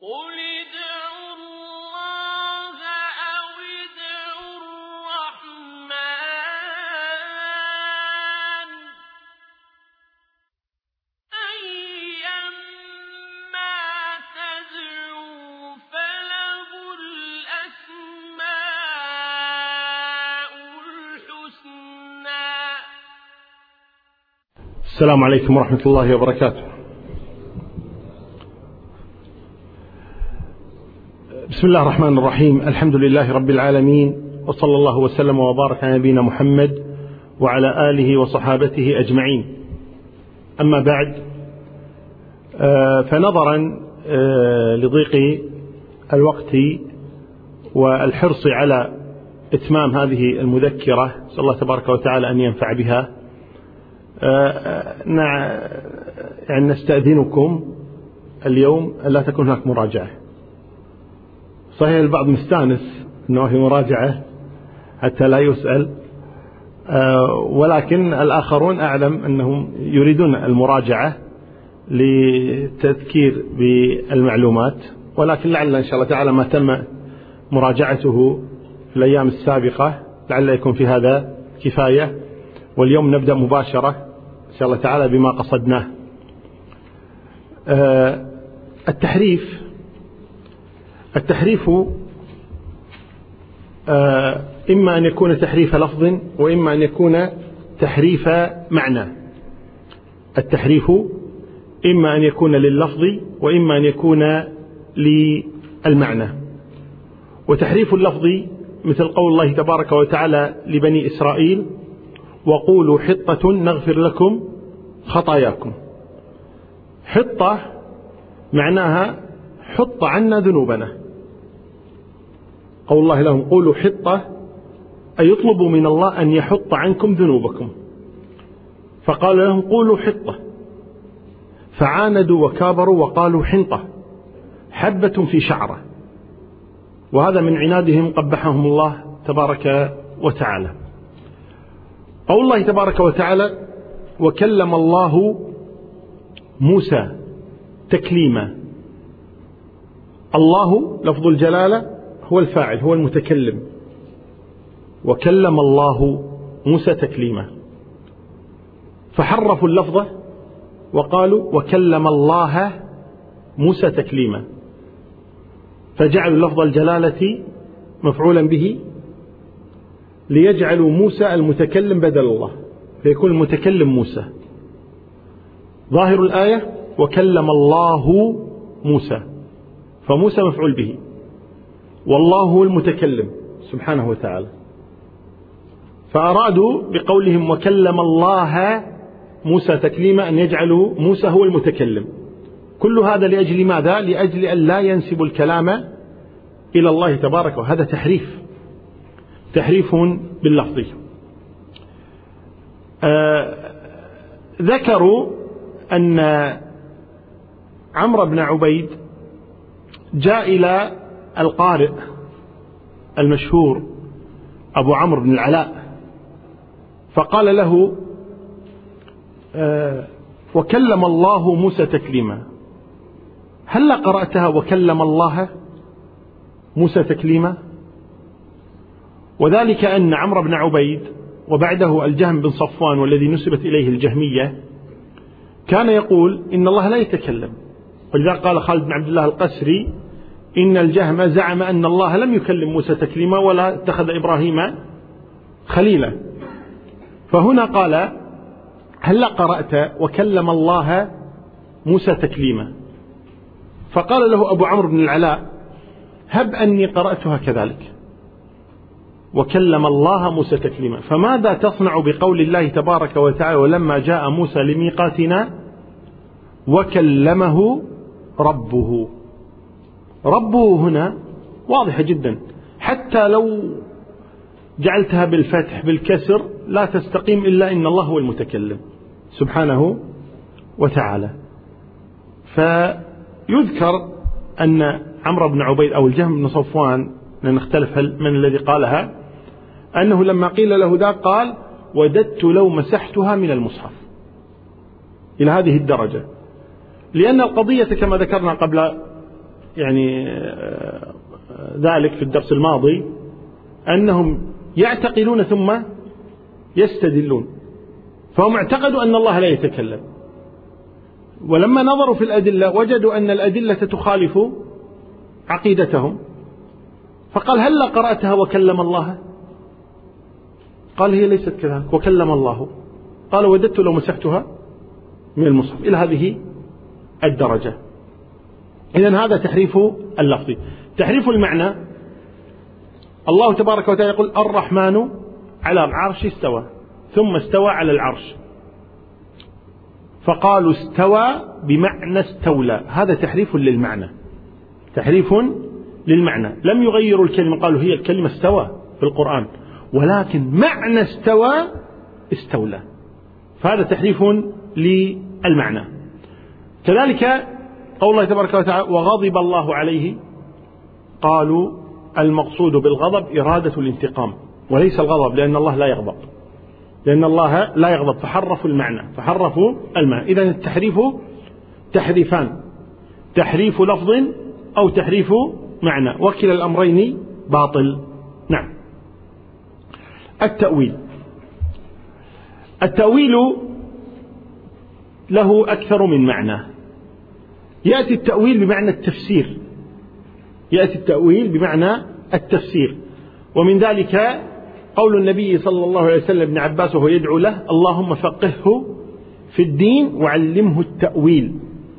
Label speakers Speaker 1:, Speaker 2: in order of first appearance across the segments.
Speaker 1: قل ادعوا الله أو ادعوا الرحمن أيما تدعوا فله الأسماء الحسنى.
Speaker 2: السلام عليكم ورحمة الله وبركاته. بسم الله الرحمن الرحيم. الحمد لله رب العالمين، وصلى الله وسلم وبارك على نبينا محمد وعلى آله وصحابته أجمعين. أما بعد، فنظرا لضيق الوقت والحرص على إتمام هذه المذكرة، نسأل الله تبارك وتعالى أن ينفع بها، يعني نستأذنكم اليوم لا تكون هناك مراجعة. صحيح البعض مستانس أنه في مراجعة حتى لا يسأل، ولكن الآخرون أعلم أنهم يريدون المراجعة للتذكير بالمعلومات، ولكن لعل إن شاء الله تعالى ما تم مراجعته في الأيام السابقة لعل يكون في هذا كفاية. واليوم نبدأ مباشرة إن شاء الله تعالى بما قصدناه. التحريف إما أن يكون تحريف لفظ وإما أن يكون تحريف معنى. التحريف إما أن يكون لللفظ وإما أن يكون للمعنى. وتحريف اللفظ مثل قول الله تبارك وتعالى لبني إسرائيل: وقولوا حطة نغفر لكم خطاياكم. حطة معناها حط عنا ذنوبنا. قول الله لهم: قولوا حطة، أي يطلبوا من الله أن يحط عنكم ذنوبكم. فقال لهم: قولوا حطة، فعاندوا وكابروا وقالوا حنطة، حبة في شعرة. وهذا من عنادهم قبحهم الله تبارك وتعالى. قول الله تبارك وتعالى: وكلم الله موسى تكليما. الله لفظ الجلالة هو الفاعل، هو المتكلم. وكلم الله موسى تكليما، فحرفوا اللفظة وقالوا: وكلم الله موسى تكليما، فجعلوا لفظ الجلالة مفعولا به ليجعلوا موسى المتكلم بدل الله، فيكون المتكلم موسى. ظاهر الآية: وكلم الله موسى، فموسى مفعول به، والله هو المتكلم سبحانه وتعالى. فأرادوا بقولهم وكلم الله موسى تكليما أن يجعلوا موسى هو المتكلم. كل هذا لأجل ماذا؟ لأجل أن لا ينسبوا الكلام إلى الله تبارك، وهذا تحريف باللفظ. ذكروا أن عمرو بن عبيد جاء إلى القارئ المشهور أبو عمرو بن العلاء فقال له: وكلم الله موسى تكليما، هل قرأتها وكلم الله موسى تكليما؟ وذلك أن عمرو بن عبيد وبعده الجهم بن صفوان والذي نسبت إليه الجهمية كان يقول إن الله لا يتكلم. ولذلك قال خالد بن عبد الله القسري: إن الجهم زعم أن الله لم يكلم موسى تكليما ولا اتخذ إبراهيم خليلا. فهنا قال: هل قرأت وكلم الله موسى تكليما؟ فقال له أبو عمرو بن العلاء: هب أني قرأتها كذلك، وكلم الله موسى تكليما. فماذا تصنع بقول الله تبارك وتعالى: ولما جاء موسى لميقاتنا وكلمه ربه؟ ربه هنا واضحة جدا، حتى لو جعلتها بالفتح بالكسر لا تستقيم إلا إن الله هو المتكلم سبحانه وتعالى. فيذكر أن عمرو بن عبيد أو الجهم بن صفوان، نختلف من الذي قالها، أنه لما قيل له ذا قال: وددت لو مسحتها من المصحف، إلى هذه الدرجة. لأن القضية كما ذكرنا قبل يعني ذلك في الدرس الماضي أنهم يعتقلون ثم يستدلون، فهم اعتقدوا أن الله لا يتكلم، ولما نظروا في الأدلة وجدوا أن الأدلة تخالف عقيدتهم، فقال هل قرأتها وكلم الله؟ قال هي ليست كذلك وكلم الله. قال وددت لو مسحتها من المصحف، إلى هذه الدرجة. إذن هذا تحريف اللفظ. تحريف المعنى، الله تبارك وتعالى يقول الرحمن على العرش استوى، ثم استوى على العرش، فقالوا استوى بمعنى استولى، هذا تحريف للمعنى، تحريف للمعنى، لم يغيروا الكلمة، قالوا هي الكلمة استوى في القرآن، ولكن معنى استوى استولى، فهذا تحريف للمعنى. كذلك قول الله تبارك وتعالى وغضب الله عليه، قالوا المقصود بالغضب إرادة الانتقام وليس الغضب، لأن الله لا يغضب، لأن الله لا يغضب، فحرفوا المعنى، فحرفوا المعنى. إذن التحريف تحريفان، تحريف لفظ أو تحريف معنى، وكلا الأمرين باطل. نعم. التأويل له أكثر من معنى. يأتي التأويل بمعنى التفسير، يأتي التأويل بمعنى التفسير، ومن ذلك قول النبي صلى الله عليه وسلم ابن عباس وهو يدعو له اللهم فقهه في الدين وعلمه التأويل.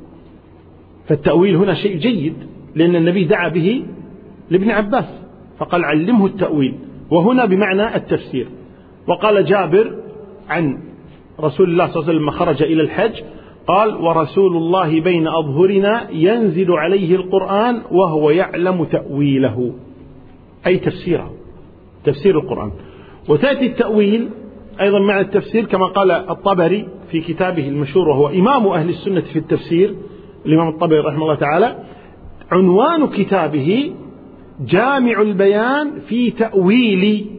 Speaker 2: فالتأويل هنا شيء جيد، لأن النبي دعا به لابن عباس فقال علمه التأويل، وهنا بمعنى التفسير. وقال جابر عن رسول الله صلى الله عليه وسلم لما خرج إلى الحج قال ورسول الله بين أظهرنا ينزل عليه القرآن وهو يعلم تأويله، أي تفسيره، تفسير القرآن. وتأتي التأويل أيضا مع التفسير كما قال الطبري في كتابه المشهور وهو إمام أهل السنة في التفسير، الإمام الطبري رحمه الله تعالى، عنوان كتابه جامع البيان في تأويل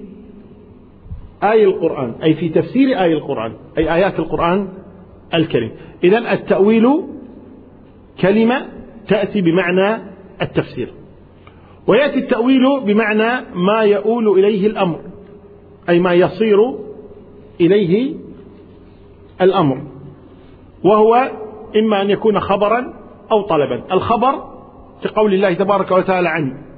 Speaker 2: آي القرآن، أي في تفسير آي القرآن، أي آيات القرآن الكريم. إذن التأويل كلمة تأتي بمعنى التفسير. ويأتي التأويل بمعنى ما يؤول إليه الأمر، أي ما يصير إليه الأمر، وهو إما أن يكون خبرا أو طلبا. الخبر كقول الله تبارك وتعالى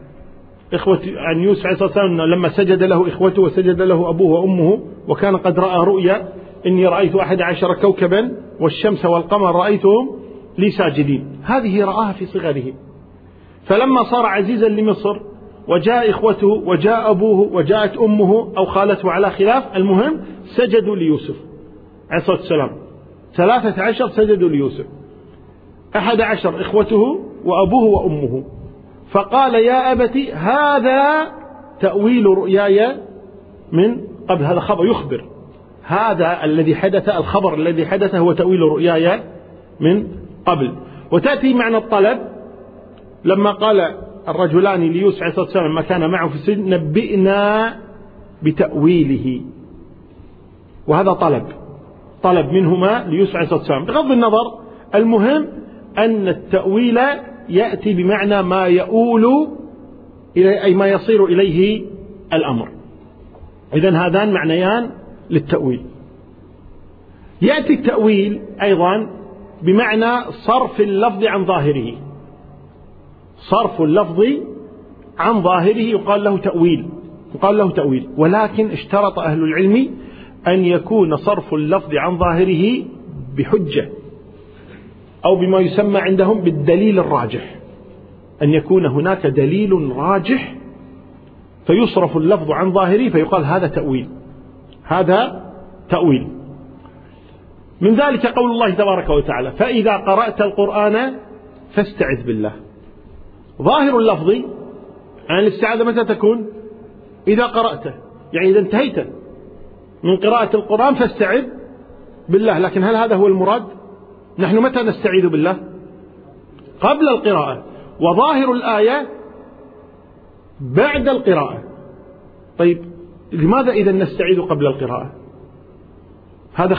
Speaker 2: عن يوسف عليه الصلاة والسلام لما سجد له إخوته وسجد له أبوه وأمه وكان قد رأى رؤيا إني رأيت 11 كوكبا والشمس والقمر رأيتهم لي ساجدين، هذه رآها في صغره، فلما صار عزيزا لمصر وجاء إخوته وجاء أبوه وجاءت أمه أو خالته على خلاف، المهم سجدوا ليوسف عليه الصلاة والسلام، 13 سجدوا ليوسف، 11 إخوته وأبوه وأمه، فقال يا أبت هذا تأويل رؤياي من قبل. هذا خبر يخبر، هذا الذي حدث، الخبر الذي حدث هو تأويل رؤياي من قبل. وتأتي معنى الطلب لما قال الرجلان ليوسف عليه الصلاة والسلام ما كان معه في السجن نبئنا بتأويله، وهذا طلب منهما ليوسف عليه الصلاة والسلام. بغض النظر، المهم أن التأويل يأتي بمعنى ما يؤول إليه، أي ما يصير إليه الأمر. إذن هذان معنيان للتأويل. يأتي التأويل أيضا بمعنى صرف اللفظ عن ظاهره، صرف اللفظ عن ظاهره يقال له تأويل، ولكن اشترط أهل العلم أن يكون صرف اللفظ عن ظاهره بحجة أو بما يسمى عندهم بالدليل الراجح، أن يكون هناك دليل راجح فيصرف اللفظ عن ظاهره فيقال هذا تأويل. من ذلك قول الله تبارك وتعالى فإذا قرأت القرآن فاستعذ بالله. ظاهر اللفظ يعني الاستعاذة متى تكون؟ إذا قرأته، يعني إذا انتهيت من قراءة القرآن فاستعذ بالله. لكن هل هذا هو المراد؟ نحن متى نستعيذ بالله؟ قبل القراءة، وظاهر الآية بعد القراءة. طيب لماذا إذا نستعيذ قبل القراءة؟ هذا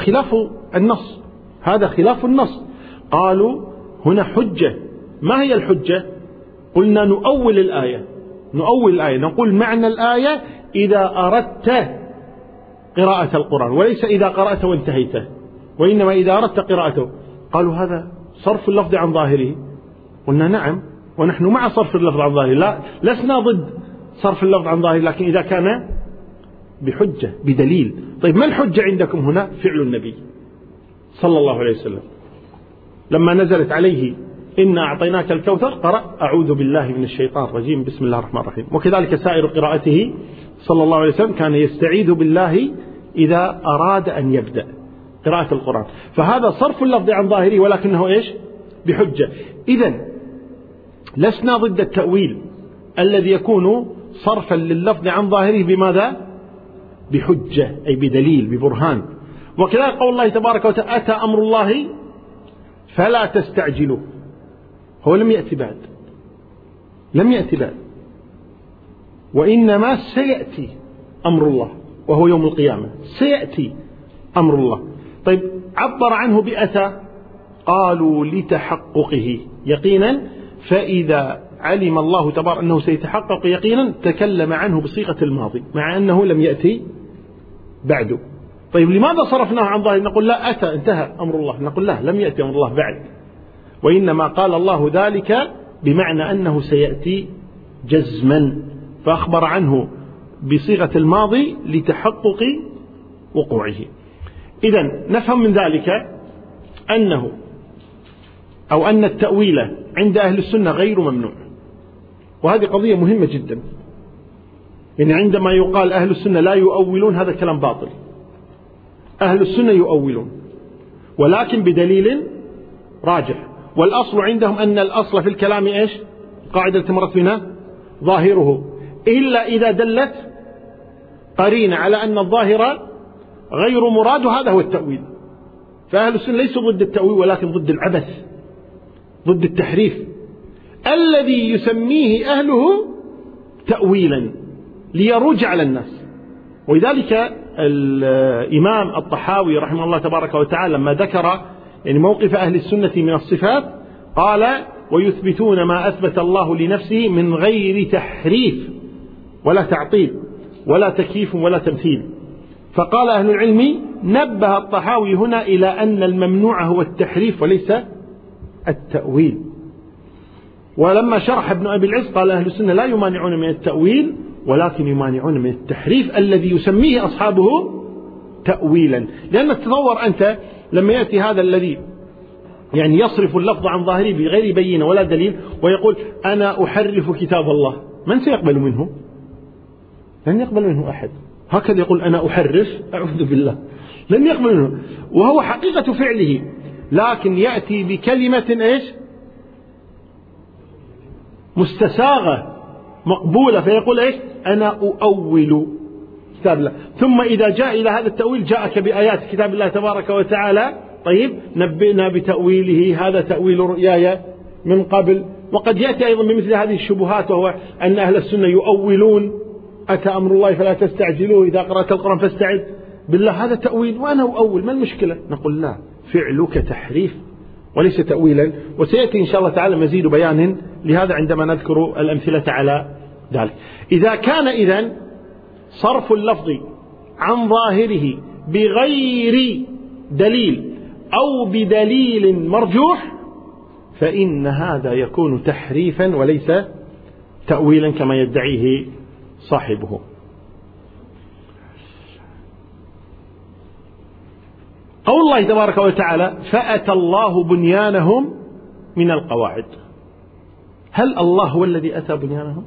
Speaker 2: خلاف النص. قالوا هنا حجة. ما هي الحجة؟ قلنا نؤول الآية، نقول معنى الآية إذا أردت قراءة القرآن، وليس إذا قرأت وانتهيته، وإنما إذا أردت قراءته. قالوا هذا صرف اللفظ عن ظاهره. قلنا نعم، ونحن مع صرف اللفظ عن ظاهره، لا لسنا ضد صرف اللفظ عن ظاهره، لكن إذا كان بحجة بدليل. طيب ما الحجة عندكم هنا؟ فعل النبي صلى الله عليه وسلم لما نزلت عليه إنا أعطيناك الكوثر قرأ أعوذ بالله من الشيطان الرجيم بسم الله الرحمن الرحيم. وكذلك سائر قراءته صلى الله عليه وسلم كان يستعيذ بالله إذا أراد أن يبدأ قراءة القرآن. فهذا صرف اللفظ عن ظاهره، ولكنه إيش؟ بحجة. إذن لسنا ضد التأويل الذي يكون صرفا لللفظ عن ظاهره بماذا؟ بحجة، أي بدليل ببرهان. وكذلك قول الله تبارك وتعالى أتى أمر الله فلا تستعجلوا، هو لم يأتي بعد، وإنما سيأتي أمر الله وهو يوم القيامة، سيأتي أمر الله. طيب عبر عنه بأتى، قالوا لتحققه يقينا، فإذا علم الله تبارك أنه سيتحقق يقينا تكلم عنه بصيغة الماضي مع أنه لم يأتي بعده. طيب لماذا صرفناه عن ظاهر؟ نقول لا، أتى انتهى أمر الله. نقول لا، لم يأتي أمر الله بعد، وإنما قال الله ذلك بمعنى أنه سيأتي جزما، فأخبر عنه بصيغة الماضي لتحقق وقوعه. إذن نفهم من ذلك أن التأويل عند أهل السنة غير ممنوع، وهذه قضية مهمة جدا. يعني عندما يقال أهل السنة لا يؤولون، هذا كلام باطل. أهل السنة يؤولون، ولكن بدليل راجح. والأصل عندهم أن الأصل في الكلام إيش؟ قاعدة التي مرت بنا ظاهره، إلا إذا دلت قرينة على أن الظاهر غير مراد، هذا هو التأويل. فأهل السنة ليسوا ضد التأويل، ولكن ضد العبث، ضد التحريف الذي يسميه أهله تأويلا ليروج على الناس. ولذلك الإمام الطحاوي رحمه الله تبارك وتعالى لما ذكر يعني موقف أهل السنة من الصفات قال ويثبتون ما أثبت الله لنفسه من غير تحريف ولا تعطيل ولا تكييف ولا تمثيل. فقال أهل العلم نبه الطحاوي هنا إلى أن الممنوع هو التحريف وليس التأويل. ولما شرح ابن أبي العز قال أهل السنة لا يمانعون من التأويل ولكن يمانعون من التحريف الذي يسميه أصحابه تأويلا. لأن تتصور أنت لما يأتي هذا الذي يعني يصرف اللفظ عن ظاهره بغير بينة ولا دليل ويقول أنا أحرف كتاب الله، من سيقبل منه؟ لن يقبل منه أحد. هكذا يقول أنا أحرف، أعوذ بالله، لن يقبل منه، وهو حقيقة فعله، لكن يأتي بكلمة إيش؟ مستساغة مقبولة، فيقول إيش؟ أنا أؤول كتاب الله. ثم إذا جاء إلى هذا التأويل جاءك بآيات كتاب الله تبارك وتعالى، طيب نبئنا بتأويله، هذا تأويل رؤياي من قبل. وقد يأتي أيضا بمثل هذه الشبهات، وهو أن أهل السنة يؤولون أتى أمر الله فلا تستعجلوه، إذا قرأت القرآن فاستعذ بالله، هذا تأويل وأنا أؤول، ما المشكلة؟ نقول لا، فعلك تحريف وليس تأويلا. وسيأتي إن شاء الله تعالى مزيد بيان لهذا عندما نذكر الأمثلة على ذلك. إذا كان إذن صرف اللفظ عن ظاهره بغير دليل أو بدليل مرجوح فإن هذا يكون تحريفا وليس تأويلا كما يدعيه صاحبه. قول الله تبارك وتعالى فأتى الله بنيانهم من القواعد، هل الله هو الذي أتى بنيانهم؟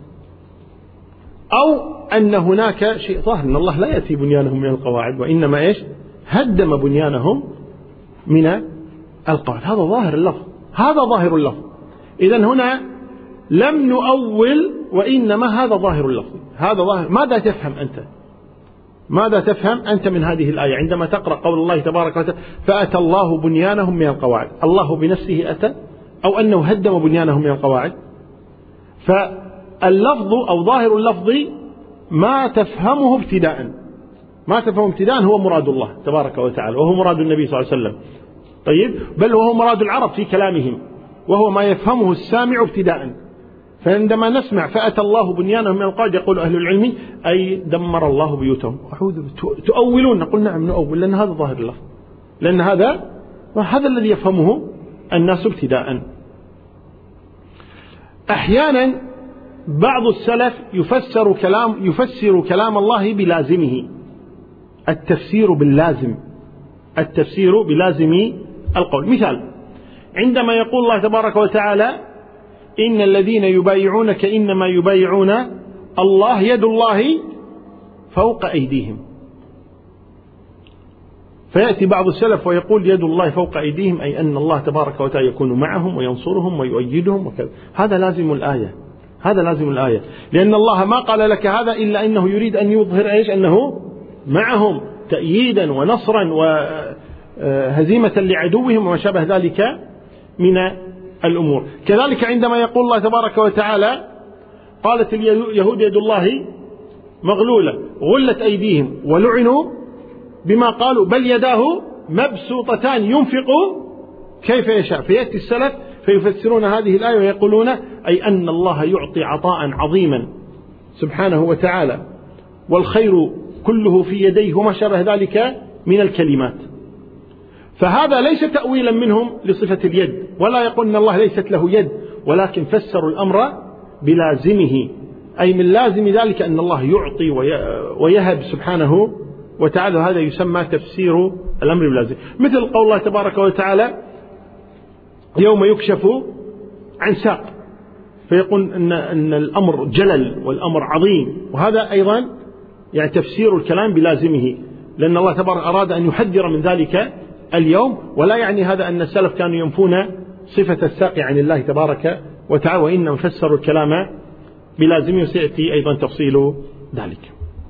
Speaker 2: أو أن هناك شيء ظاهر أن الله لا يأتي بنيانهم من القواعد، وإنما إيش؟ هدم بنيانهم من القواعد. هذا ظاهر اللفظ، هذا ظاهر اللفظ. إذن هنا لم نؤول، وإنما هذا ظاهر اللفظ، هذا ظاهر. ماذا تفهم أنت؟ ماذا تفهم أنت من هذه الآية عندما تقرأ قول الله تبارك وتعالى فأتى الله بنيانهم من القواعد؟ الله بنفسه أتى أو أنه هدم بنيانهم من القواعد؟ فاللفظ أو ظاهر اللفظ ما تفهمه ابتداء، ما تفهمه ابتداء هو مراد الله تبارك وتعالى، وهو مراد النبي صلى الله عليه وسلم، طيب، بل وهو مراد العرب في كلامهم، وهو ما يفهمه السامع ابتداء. فعندما نسمع فأتى الله بنيانهم من القواعد يقول أهل العلم أي دمر الله بيوتهم. تؤولون؟ نقول نعم نؤول، لأن هذا ظاهر الله، لأن هذا الذي يفهمه الناس ابتداء. أحيانا بعض السلف يفسر كلام الله بلازمه، التفسير بلازم القول. مثال: عندما يقول الله تبارك وتعالى: إن الذين يبايعونك إنما يبايعون الله يد الله فوق أيديهم. فيأتي بعض السلف ويقول يد الله فوق أيديهم، أي أن الله تبارك وتعالى يكون معهم وينصرهم ويؤيدهم وكذا. هذا لازم الآية، لأن الله ما قال لك هذا إلا أنه يريد أن يظهر إيش؟ أنه معهم تأييدا ونصرا وهزيمة لعدوهم وما شابه ذلك من الأمور. كذلك عندما يقول الله تبارك وتعالى: قالت اليهود يد الله مغلولة غلت أيديهم ولعنوا بما قالوا بل يداه مبسوطتان ينفق كيف يشاء. فيأتي السلف فيفسرون هذه الآية ويقولون أي أن الله يعطي عطاء عظيما سبحانه وتعالى، والخير كله في يديه وما شابه ذلك من الكلمات. فهذا ليس تأويلا منهم لصفة اليد، ولا يقول أن الله ليست له يد، ولكن فسروا الأمر بلازمه، أي من لازم ذلك أن الله يعطي ويهب سبحانه وتعالى. هذا يسمى تفسير الأمر بلازم. مثل قول الله تبارك وتعالى: يوم يكشف عن ساق، فيقول أن الأمر جلل والأمر عظيم، وهذا أيضا يعني تفسير الكلام بلازمه، لأن الله تبارك أراد أن يحذر من ذلك اليوم. ولا يعني هذا أن السلف كانوا ينفون صفة الساق عن الله تبارك وتعالى، وإنهم فسروا الكلام بلازمه، وسيأتي أيضا تفصيل ذلك.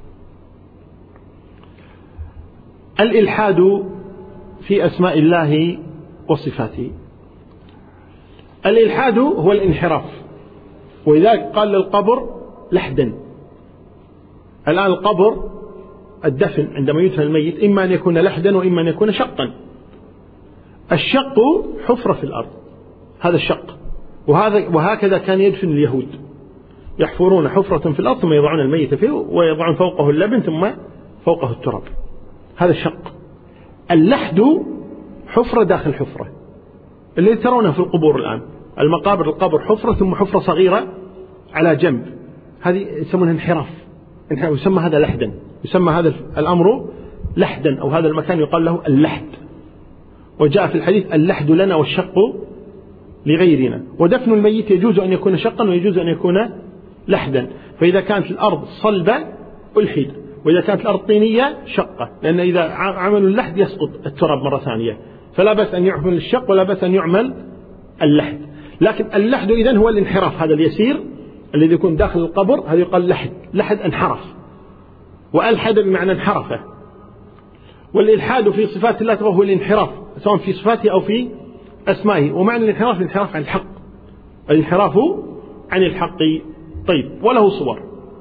Speaker 2: الإلحاد في أسماء الله وصفاته. الإلحاد هو الانحراف، ولذلك قال للقبر لحدا. الآن القبر الدفن عندما يدفن الميت إما أن يكون لحدا وإما أن يكون شقا. الشق حفرة في الأرض، هذا الشق. وهكذا كان يدفن اليهود، يحفرون حفرة في الأرض ثم يضعون الميت فيه ويضعون فوقه اللبن ثم فوقه التراب، هذا الشق. اللحد حفرة داخل حفرة، اللي ترونه في القبور الآن، المقابر القبر حفرة ثم حفرة صغيرة على جنب، هذه يسمونها انحراف، يسمى هذا لحدا، يسمى هذا الأمر لحدا، أو هذا المكان يقال له اللحد. وجاء في الحديث: اللحد لنا والشق لغيرنا. ودفن الميت يجوز أن يكون شقا ويجوز أن يكون لحدا. فإذا كانت الأرض صلبة ألحد، وإذا كانت الأرض طينية شقة، لأن إذا عملوا اللحد يسقط التراب مرة ثانية، فلا بأس أن يعمل الشق ولا بأس أن يعمل اللحد. لكن اللحد إذن هو الانحراف، هذا اليسير الذي يكون داخل القبر، هذا يقال لحد. لحد انحرف، وألحد بمعنى انحرفه. والإلحاد في صفات الله هو الانحراف، سواء في صفاته أو في أسمائه. ومعنى الانحراف الانحراف عن الحق، الانحراف عن الحق. طيب، وله صور.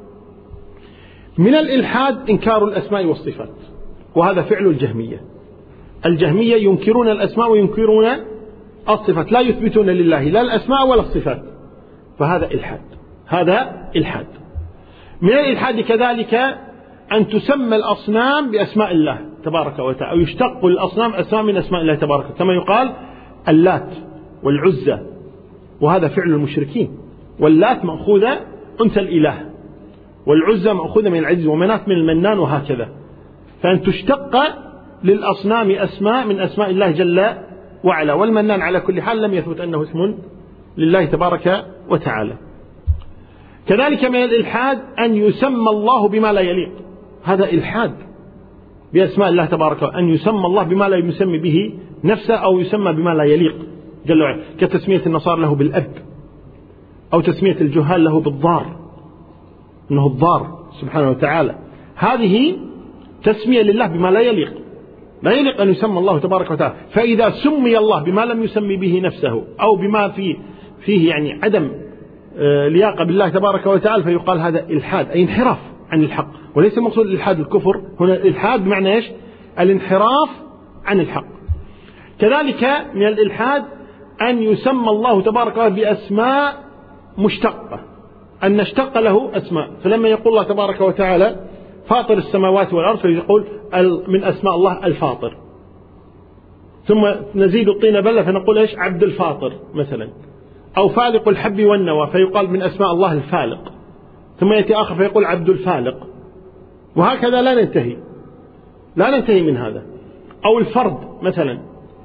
Speaker 2: من الإلحاد إنكار الأسماء والصفات، وهذا فعل الجهمية. الجهمية ينكرون الأسماء وينكرون الصفات، لا يثبتون لله لا الأسماء ولا الصفات، فهذا إلحاد، هذا إلحاد. من الإلحاد كذلك أن تسمى الأصنام بأسماء الله تبارك وتعالى، أو يشتق الأصنام أسماء من أسماء الله تبارك، كما يقال اللات والعزى، وهذا فعل المشركين. واللات مأخوذة أنثى الإله، والعزى مأخوذة من العزيز، ومنات من المنان، وهكذا. فأن تشتق للأصنام أسماء من أسماء الله جل وعلا. والمنان على كل حال لم يثبت أنه اسم لله تبارك وتعالى. كذلك من الإلحاد أن يسمى الله بما لا يليق، هذا إلحاد بأسماء الله تبارك وتعالى، أن يسمى الله بما لا يسمي به نفسه، أو يسمى بما لا يليق جل وعلا، كتسمية النصارى له بالأب، أو تسمية الجهال له بالضار، إنه الضار سبحانه وتعالى. هذه تسمية لله بما لا يليق، لا يليق أن يسمى الله تبارك وتعالى. فإذا سمي الله بما لم يسمي به نفسه، أو بما فيه يعني عدم لياقة بالله تبارك وتعالى، فيقال هذا إلحاد، أي انحراف عن الحق. وليس مقصود الإلحاد الكفر هنا، الإلحاد بمعنى إيش؟ الانحراف عن الحق. كذلك من الإلحاد أن يسمى الله تبارك وتعالى بأسماء مشتقة، أن نشتق له أسماء. فلما يقول الله تبارك وتعالى فاطر السماوات والأرض فيقول من أسماء الله الفاطر، ثم نزيد الطين بلة فنقول إيش؟ عبد الفاطر مثلا، أو فالق الحب والنوى فيقال من أسماء الله الفالق، ثم يأتي آخر فيقول عبد الفالق، وهكذا لا ننتهي من هذا. أو الفرد مثلا،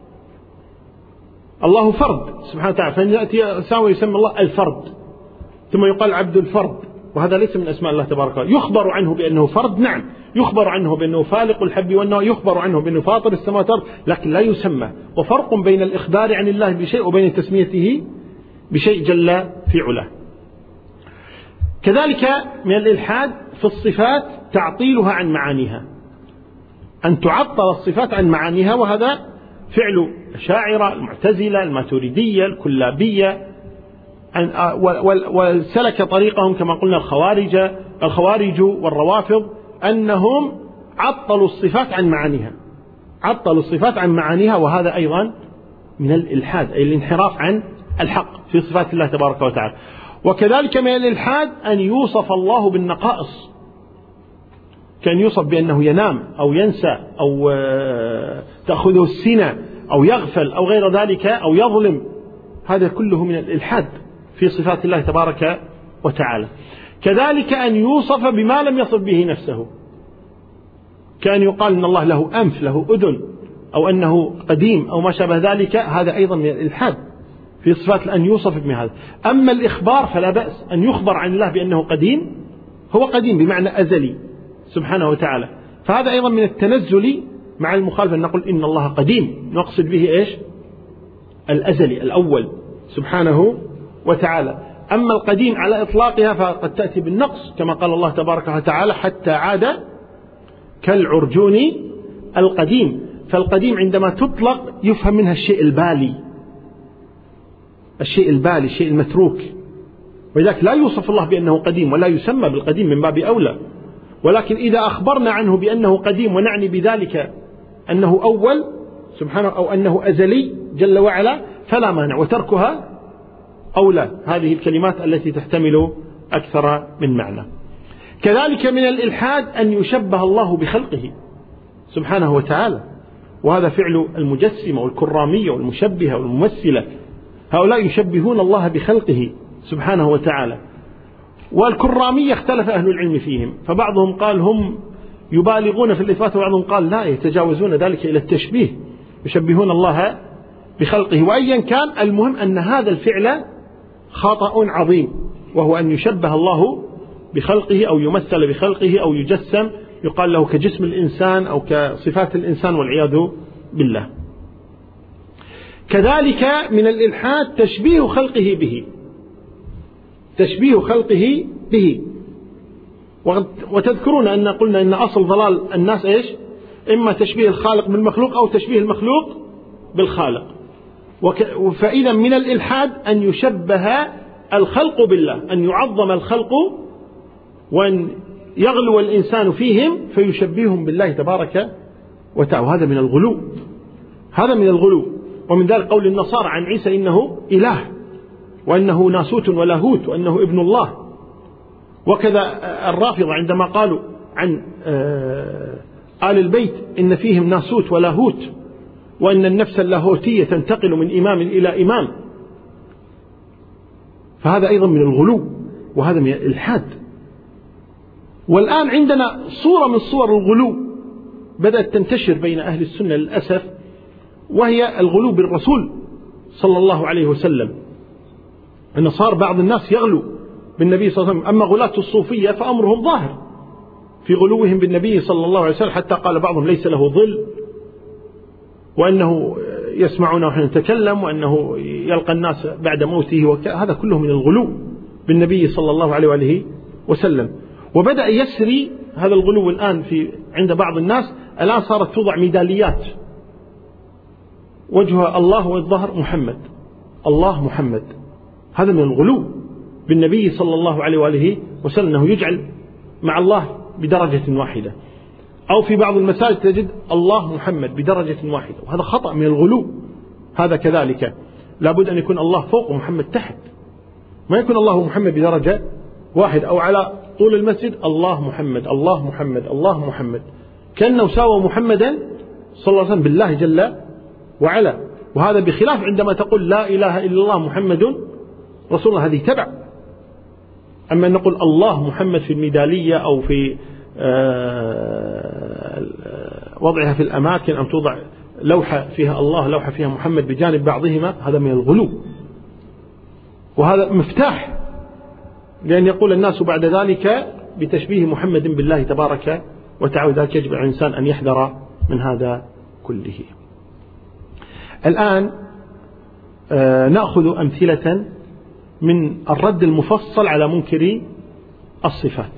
Speaker 2: الله فرد سبحانه وتعالى، فيأتي ساوي يسمى الله الفرد ثم يقال عبد الفرد، وهذا ليس من أسماء الله تبارك وتعالى. يخبر عنه بأنه فرد، نعم، يخبر عنه بأنه فالق الحب والنوى، يخبر عنه بأنه فاطر السماوات والأرض، لكن لا يسمى. وفرق بين الإخبار عن الله بشيء وبين تسميته بشيء جل في علاه. كذلك من الإلحاد في الصفات تعطيلها عن معانيها، أن تعطل الصفات عن معانيها، وهذا فعل الأشاعرة، المعتزلة، الماتريدية، الكلابية، وسلك طريقهم كما قلنا الخوارج والروافض، أنهم عطلوا الصفات عن معانيها، وهذا أيضا من الإلحاد، أي الانحراف عن الحق في صفات الله تبارك وتعالى. وكذلك من الإلحاد أن يوصف الله بالنقائص، كان يوصف بأنه ينام أو ينسى أو تأخذه السنة أو يغفل أو غير ذلك أو يظلم، هذا كله من الإلحاد في صفات الله تبارك وتعالى. كذلك أن يوصف بما لم يصف به نفسه، كان يقال أن الله له أنف، له أذن، أو أنه قديم أو ما شابه ذلك، هذا أيضا من الإلحاد في صفات أن يوصف بهذا. أما الإخبار فلا بأس أن يخبر عن الله بأنه قديم، هو قديم بمعنى أزلي سبحانه وتعالى، فهذا أيضا من التنزل مع المخالفة، أن نقول إن الله قديم، نقصد به إيش؟ الأزلي الأول سبحانه وتعالى. أما القديم على إطلاقها فقد تأتي بالنقص، كما قال الله تبارك وتعالى حتى عاد كالعرجون القديم. فالقديم عندما تطلق يفهم منها الشيء البالي، الشيء المتروك، ولذلك لا يوصف الله بأنه قديم ولا يسمى بالقديم من باب أولى. ولكن إذا أخبرنا عنه بأنه قديم ونعني بذلك أنه أول سبحانه أو أنه أزلي جل وعلا فلا مانع، وتركها أولى. هذه الكلمات التي تحتمل أكثر من معنى. كذلك من الإلحاد أن يشبه الله بخلقه سبحانه وتعالى، وهذا فعل المجسمة والكرامية والمشبهة والممثلة، هؤلاء يشبهون الله بخلقه سبحانه وتعالى. والكرامية اختلف أهل العلم فيهم، فبعضهم قال هم يبالغون في الإثبات، وبعضهم قال لا، يتجاوزون ذلك إلى التشبيه، يشبهون الله بخلقه. وأيا كان، المهم أن هذا الفعل خطأ عظيم، وهو أن يشبه الله بخلقه أو يمثل بخلقه أو يجسم، يقال له كجسم الإنسان أو كصفات الإنسان، والعياذ بالله. كذلك من الإلحاد تشبيه خلقه به. وتذكرون أن قلنا إن أصل ضلال الناس إيش؟ إما تشبيه الخالق بالمخلوق أو تشبيه المخلوق بالخالق. فإذا من الإلحاد أن يشبه الخلق بالله، أن يعظم الخلق وأن يغلو الإنسان فيهم فيشبههم بالله تبارك وتعالى، وهذا من الغلو. ومن ذلك قول النصارى عن عيسى إنه إله، وأنه ناسوت ولاهوت، وأنه ابن الله. وكذا الرافضة عندما قالوا عن آل البيت إن فيهم ناسوت ولاهوت، وأن النفس اللاهوتية تنتقل من إمام إلى إمام، فهذا أيضا من الغلو، وهذا من الإلحاد. والآن عندنا صورة من صور الغلو بدأت تنتشر بين أهل السنة للأسف، وهي الغلو بالرسول صلى الله عليه وسلم، أن صار بعض الناس يغلو بالنبي صلى الله عليه وسلم. أما غلاة الصوفية فأمرهم ظاهر في غلوهم بالنبي صلى الله عليه وسلم، حتى قال بعضهم ليس له ظل، وأنه يسمعنا ونحن نتكلم، وأنه يلقى الناس بعد موته، هذا كله من الغلو بالنبي صلى الله عليه وآله وسلم. وبدأ يسري هذا الغلو الآن عند بعض الناس. الآن صارت توضع ميداليات وجهها الله والظهر محمد، الله محمد، هذا من الغلو بالنبي صلى الله عليه وآله وسلم، أنه يجعل مع الله بدرجة واحدة. أو في بعض المساجد تجد الله محمد بدرجة واحدة، وهذا خطأ من الغلو. هذا كذلك لابد أن يكون الله فوق ومحمد تحت، ما يكون الله محمد بدرجة واحد، أو على طول المسجد الله محمد الله محمد الله محمد، كأنه ساوى محمدا صلى الله عليه وسلم بالله جل وعلا. وهذا بخلاف عندما تقول لا إله إلا الله محمد رسول الله، هذه تبع. أما أن نقول الله محمد في الميدالية أو في وضعها في الأماكن، أو توضع لوحة فيها الله لوحة فيها محمد بجانب بعضهما، هذا من الغلو، وهذا مفتاح لأن يقول الناس بعد ذلك بتشبيه محمد بالله تبارك وتعالى. ذلك يجب على الإنسان أن يحذر من هذا كله. الآن نأخذ أمثلة من الرد المفصل على منكري الصفات.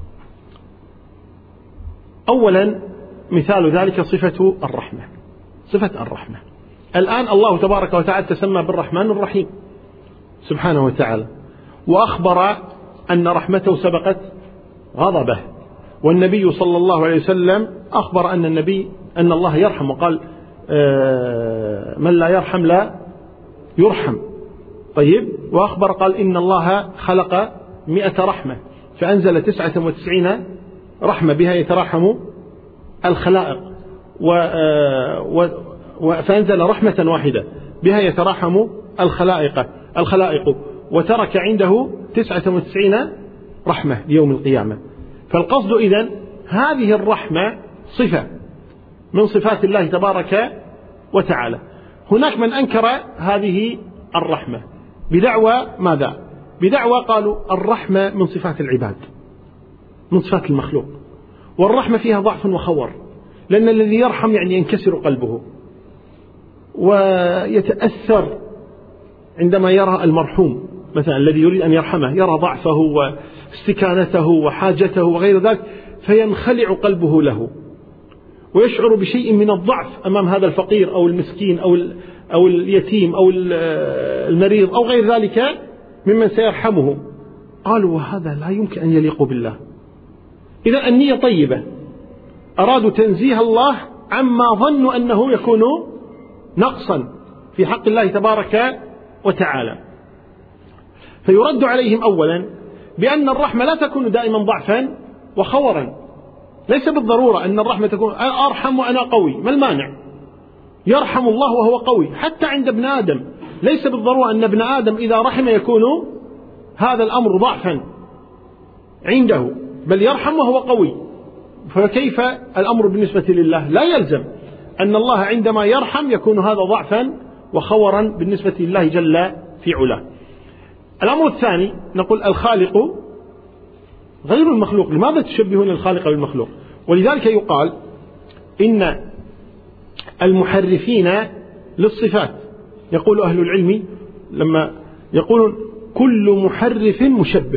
Speaker 2: أولا مثال ذلك صفة الرحمة. صفة الرحمة الآن الله تبارك وتعالى تسمى بالرحمن الرحيم سبحانه وتعالى، وأخبر أن رحمته سبقت غضبه، والنبي صلى الله عليه وسلم أخبر أن الله يرحم، وقال من لا يرحم لا يرحم. طيب، وأخبر قال إن الله خلق 100 رحمة فأنزل 99 رحمة بها يتراحم الخلائق، فأنزل رحمة واحدة بها يتراحم الخلائق، وترك عنده 99 رحمة ليوم القيامة. فالقصد إذن هذه الرحمة صفة من صفات الله تبارك وتعالى. هناك من أنكر هذه الرحمة بدعوى ماذا؟ بدعوى قالوا الرحمة من صفات العباد، من صفات المخلوق، والرحمة فيها ضعف وخور، لأن الذي يرحم يعني ينكسر قلبه ويتأثر عندما يرى المرحوم مثلا الذي يريد أن يرحمه، يرى ضعفه واستكانته وحاجته وغير ذلك، فينخلع قلبه له ويشعر بشيء من الضعف أمام هذا الفقير أو المسكين أو اليتيم أو المريض أو غير ذلك ممن سيرحمه. قالوا وهذا لا يمكن أن يليق بالله. إذا النية طيبة، أرادوا تنزيه الله عما ظنوا أنه يكون نقصا في حق الله تبارك وتعالى. فيرد عليهم أولا بأن الرحمة لا تكون دائما ضعفا وخورا، ليس بالضرورة أن الرحمة تكون أرحم وأنا قوي، ما المانع؟ يرحم الله وهو قوي حتى عند ابن آدم، ليس بالضرورة أن ابن آدم إذا رحم يكون هذا الأمر ضعفا عنده، بل يرحم وهو قوي. فكيف الأمر بالنسبة لله؟ لا يلزم أن الله عندما يرحم يكون هذا ضعفا وخورا بالنسبة لله جل في علاه. الأمر الثاني نقول الخالق غير المخلوق. لماذا تشبهون الخالق بالمخلوق؟ ولذلك يقال إن المحرفين للصفات، يقول أهل العلم لما يقولون كل محرف مشبه،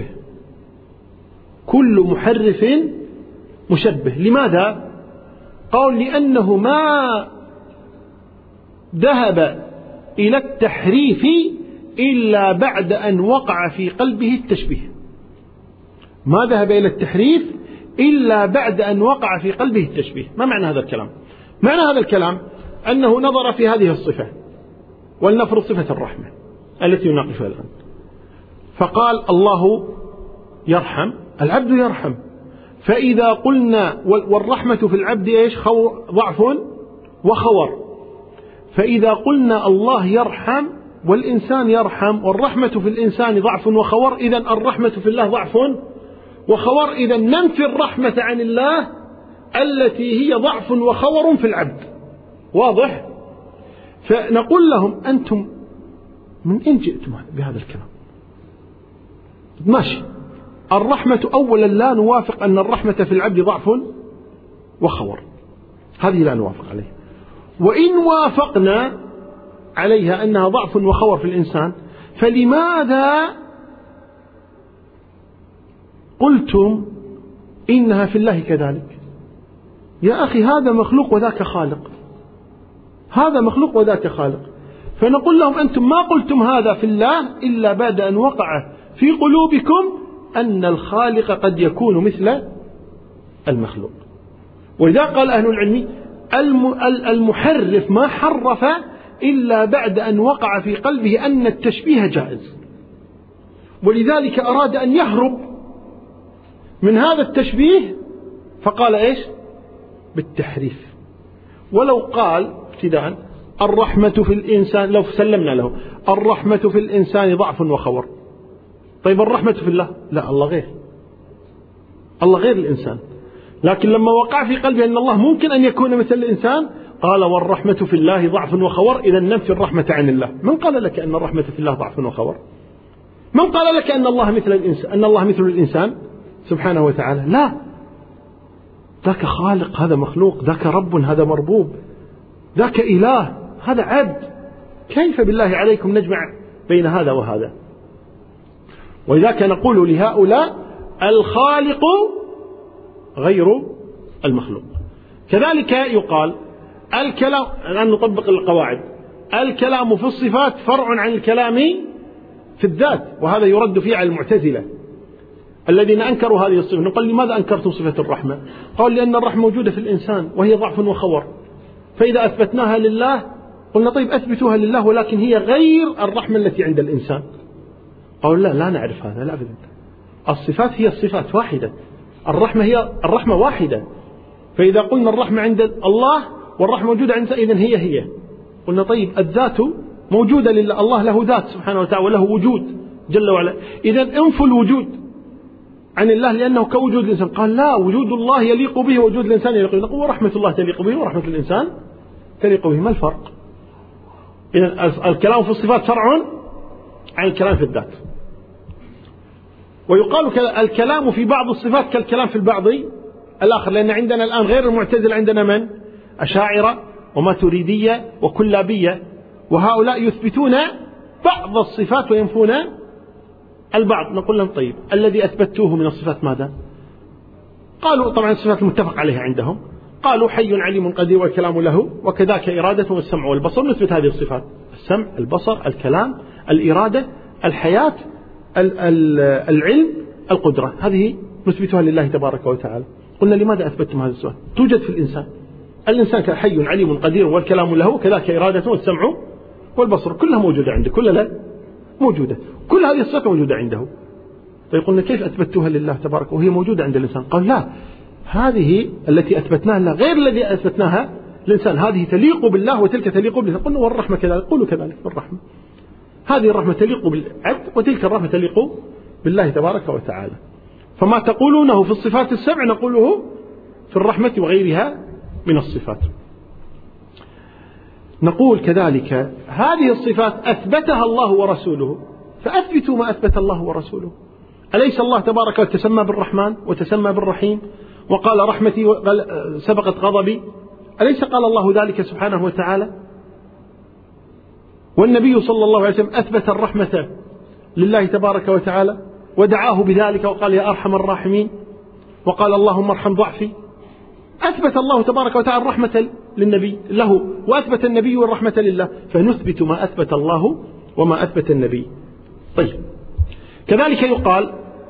Speaker 2: كل محرف مشبه. لماذا؟ قال لأنه ما ذهب إلى التحريف إلا بعد أن وقع في قلبه التشبيه. ما ذهب إلى التحريف إلا بعد أن وقع في قلبه التشبيه. ما معنى هذا الكلام؟ معنى هذا الكلام أنه نظر في هذه الصفة، ولنفرض صفة الرحمة التي يناقشها الآن، فقال الله يرحم، العبد يرحم، فإذا قلنا والرحمة في العبد إيش؟ ضعف وخور. فإذا قلنا الله يرحم والإنسان يرحم والرحمة في الإنسان ضعف وخور، إذن الرحمة في الله ضعف وخور، إذن ننفي الرحمة عن الله التي هي ضعف وخور في العبد. واضح؟ فنقول لهم أنتم من أين جئتم بهذا الكلام؟ ماشي، الرحمة أولا لا نوافق أن الرحمة في العبد ضعف وخور، هذه لا نوافق عليها. وإن وافقنا عليها أنها ضعف وخور في الإنسان، فلماذا قلتم إنها في الله كذلك؟ يا أخي هذا مخلوق وذاك خالق، هذا مخلوق وذاك خالق. فنقول لهم أنتم ما قلتم هذا في الله إلا بعد أن وقع في قلوبكم أن الخالق قد يكون مثل المخلوق. ولذا قال أهل العلم المحرف ما حرف إلا بعد أن وقع في قلبه أن التشبيه جائز. ولذلك أراد أن يهرب من هذا التشبيه فقال إيش؟ بالتحريف. ولو قال ابتداء الرحمة في الإنسان، لو سلمنا له الرحمة في الإنسان ضعف وخور، طيب الرحمة في الله؟ لا، الله غير، الله غير الإنسان. لكن لما وقع في قلبه أن الله ممكن أن يكون مثل الإنسان قال والرحمة في الله ضعف وخور، إذا ننفي الرحمة عن الله. من قال لك أن الرحمة في الله ضعف وخور؟ من قال لك أن الله مثل الإنسان، أن الله مثل الإنسان سبحانه وتعالى؟ لا، ذاك خالق هذا مخلوق، ذاك رب هذا مربوب، ذاك إله هذا عبد. كيف بالله عليكم نجمع بين هذا وهذا؟ ولذلك نقول لهؤلاء الخالق غير المخلوق. كذلك يقال الكلام، الآن نطبق القواعد، الكلام في الصفات فرع عن الكلام في الذات، وهذا يرد فيه على المعتزلة الذين أنكروا هذه الصفة. نقول لماذا أنكرتم صفة الرحمة؟ قال لأن الرحمة موجودة في الإنسان وهي ضعف وخور، فإذا أثبتناها لله قلنا طيب أثبتوها لله ولكن هي غير الرحمة التي عند الإنسان. قالوا لا نعرف هذا، لا أبدا، الصفات هي الصفات واحدة، الرحمة هي الرحمة واحدة. فإذا قلنا الرحمة عند الله والرحمة موجودة عند إذن هي قلنا طيب الذات موجودة لله، الله له ذات سبحانه وتعالى وله وجود جل وعلا، إذن انفوا الوجود عن الله لأنه كوجود الإنسان. قال لا، وجود الله يليق به ووجود الإنسان يليق به، نقول ورحمة الله تليق به ورحمة الإنسان تليق به، ما الفرق؟ إذن الكلام في الصفات فرع عن الكلام في الذات. ويقال الكلام في بعض الصفات كالكلام في البعض الآخر، لأن عندنا الآن غير المعتزلة عندنا من؟ أشاعرة وماتريدية وكلابية، وهؤلاء يثبتون بعض الصفات وينفون البعض. نقول لهم طيب الذي أثبتوه من الصفات ماذا؟ قالوا طبعا الصفات المتفق عليها عندهم، قالوا حي عليم قدير والكلام له وكذاك إرادة والسمع والبصر. نثبت هذه الصفات، السمع، البصر، الكلام، الإرادة، الحياة، العلم، القدرة، هذه نثبتها لله تبارك وتعالى. قلنا لماذا أثبتتم هذه الصفات؟ توجد في الإنسان، الإنسان حي عليم قدير والكلام له كذاك إرادة والسمع والبصر، كلها موجودة عنده، كلها لا موجودة، كل هذه الصفات موجودة عنده. طيب قلنا كيف أثبتوها لله تبارك وهي موجودة عند الإنسان؟ قال لا، هذه التي أثبتناها لله غير الذي أثبتناها الإنسان، هذه تليق بالله وتلك تليق بالله. قلنا والرحمة كذلك، قولوا كذلك الرحمة، هذه الرحمة تليق بالعبد وتلك الرحمة تليق بالله تبارك وتعالى. فما تقولونه في الصفات السبع نقوله في الرحمة وغيرها من الصفات. نقول كذلك هذه الصفات أثبتها الله ورسوله، فأثبتوا ما أثبت الله ورسوله. أليس الله تبارك وتعالى تسمى بالرحمن وتسمى بالرحيم وقال رحمتي سبقت غضبي؟ أليس قال الله ذلك سبحانه وتعالى؟ والنبي صلى الله عليه وسلم أثبت الرحمة لله تبارك وتعالى ودعاه بذلك وقال يا أرحم الراحمين، وقال اللهم ارحم ضعفي. أثبت الله تبارك وتعالى الرحمة للنبي له وأثبت النبي الرحمة لله، فنثبت ما أثبت الله وما أثبت النبي. طيب كذلك يقال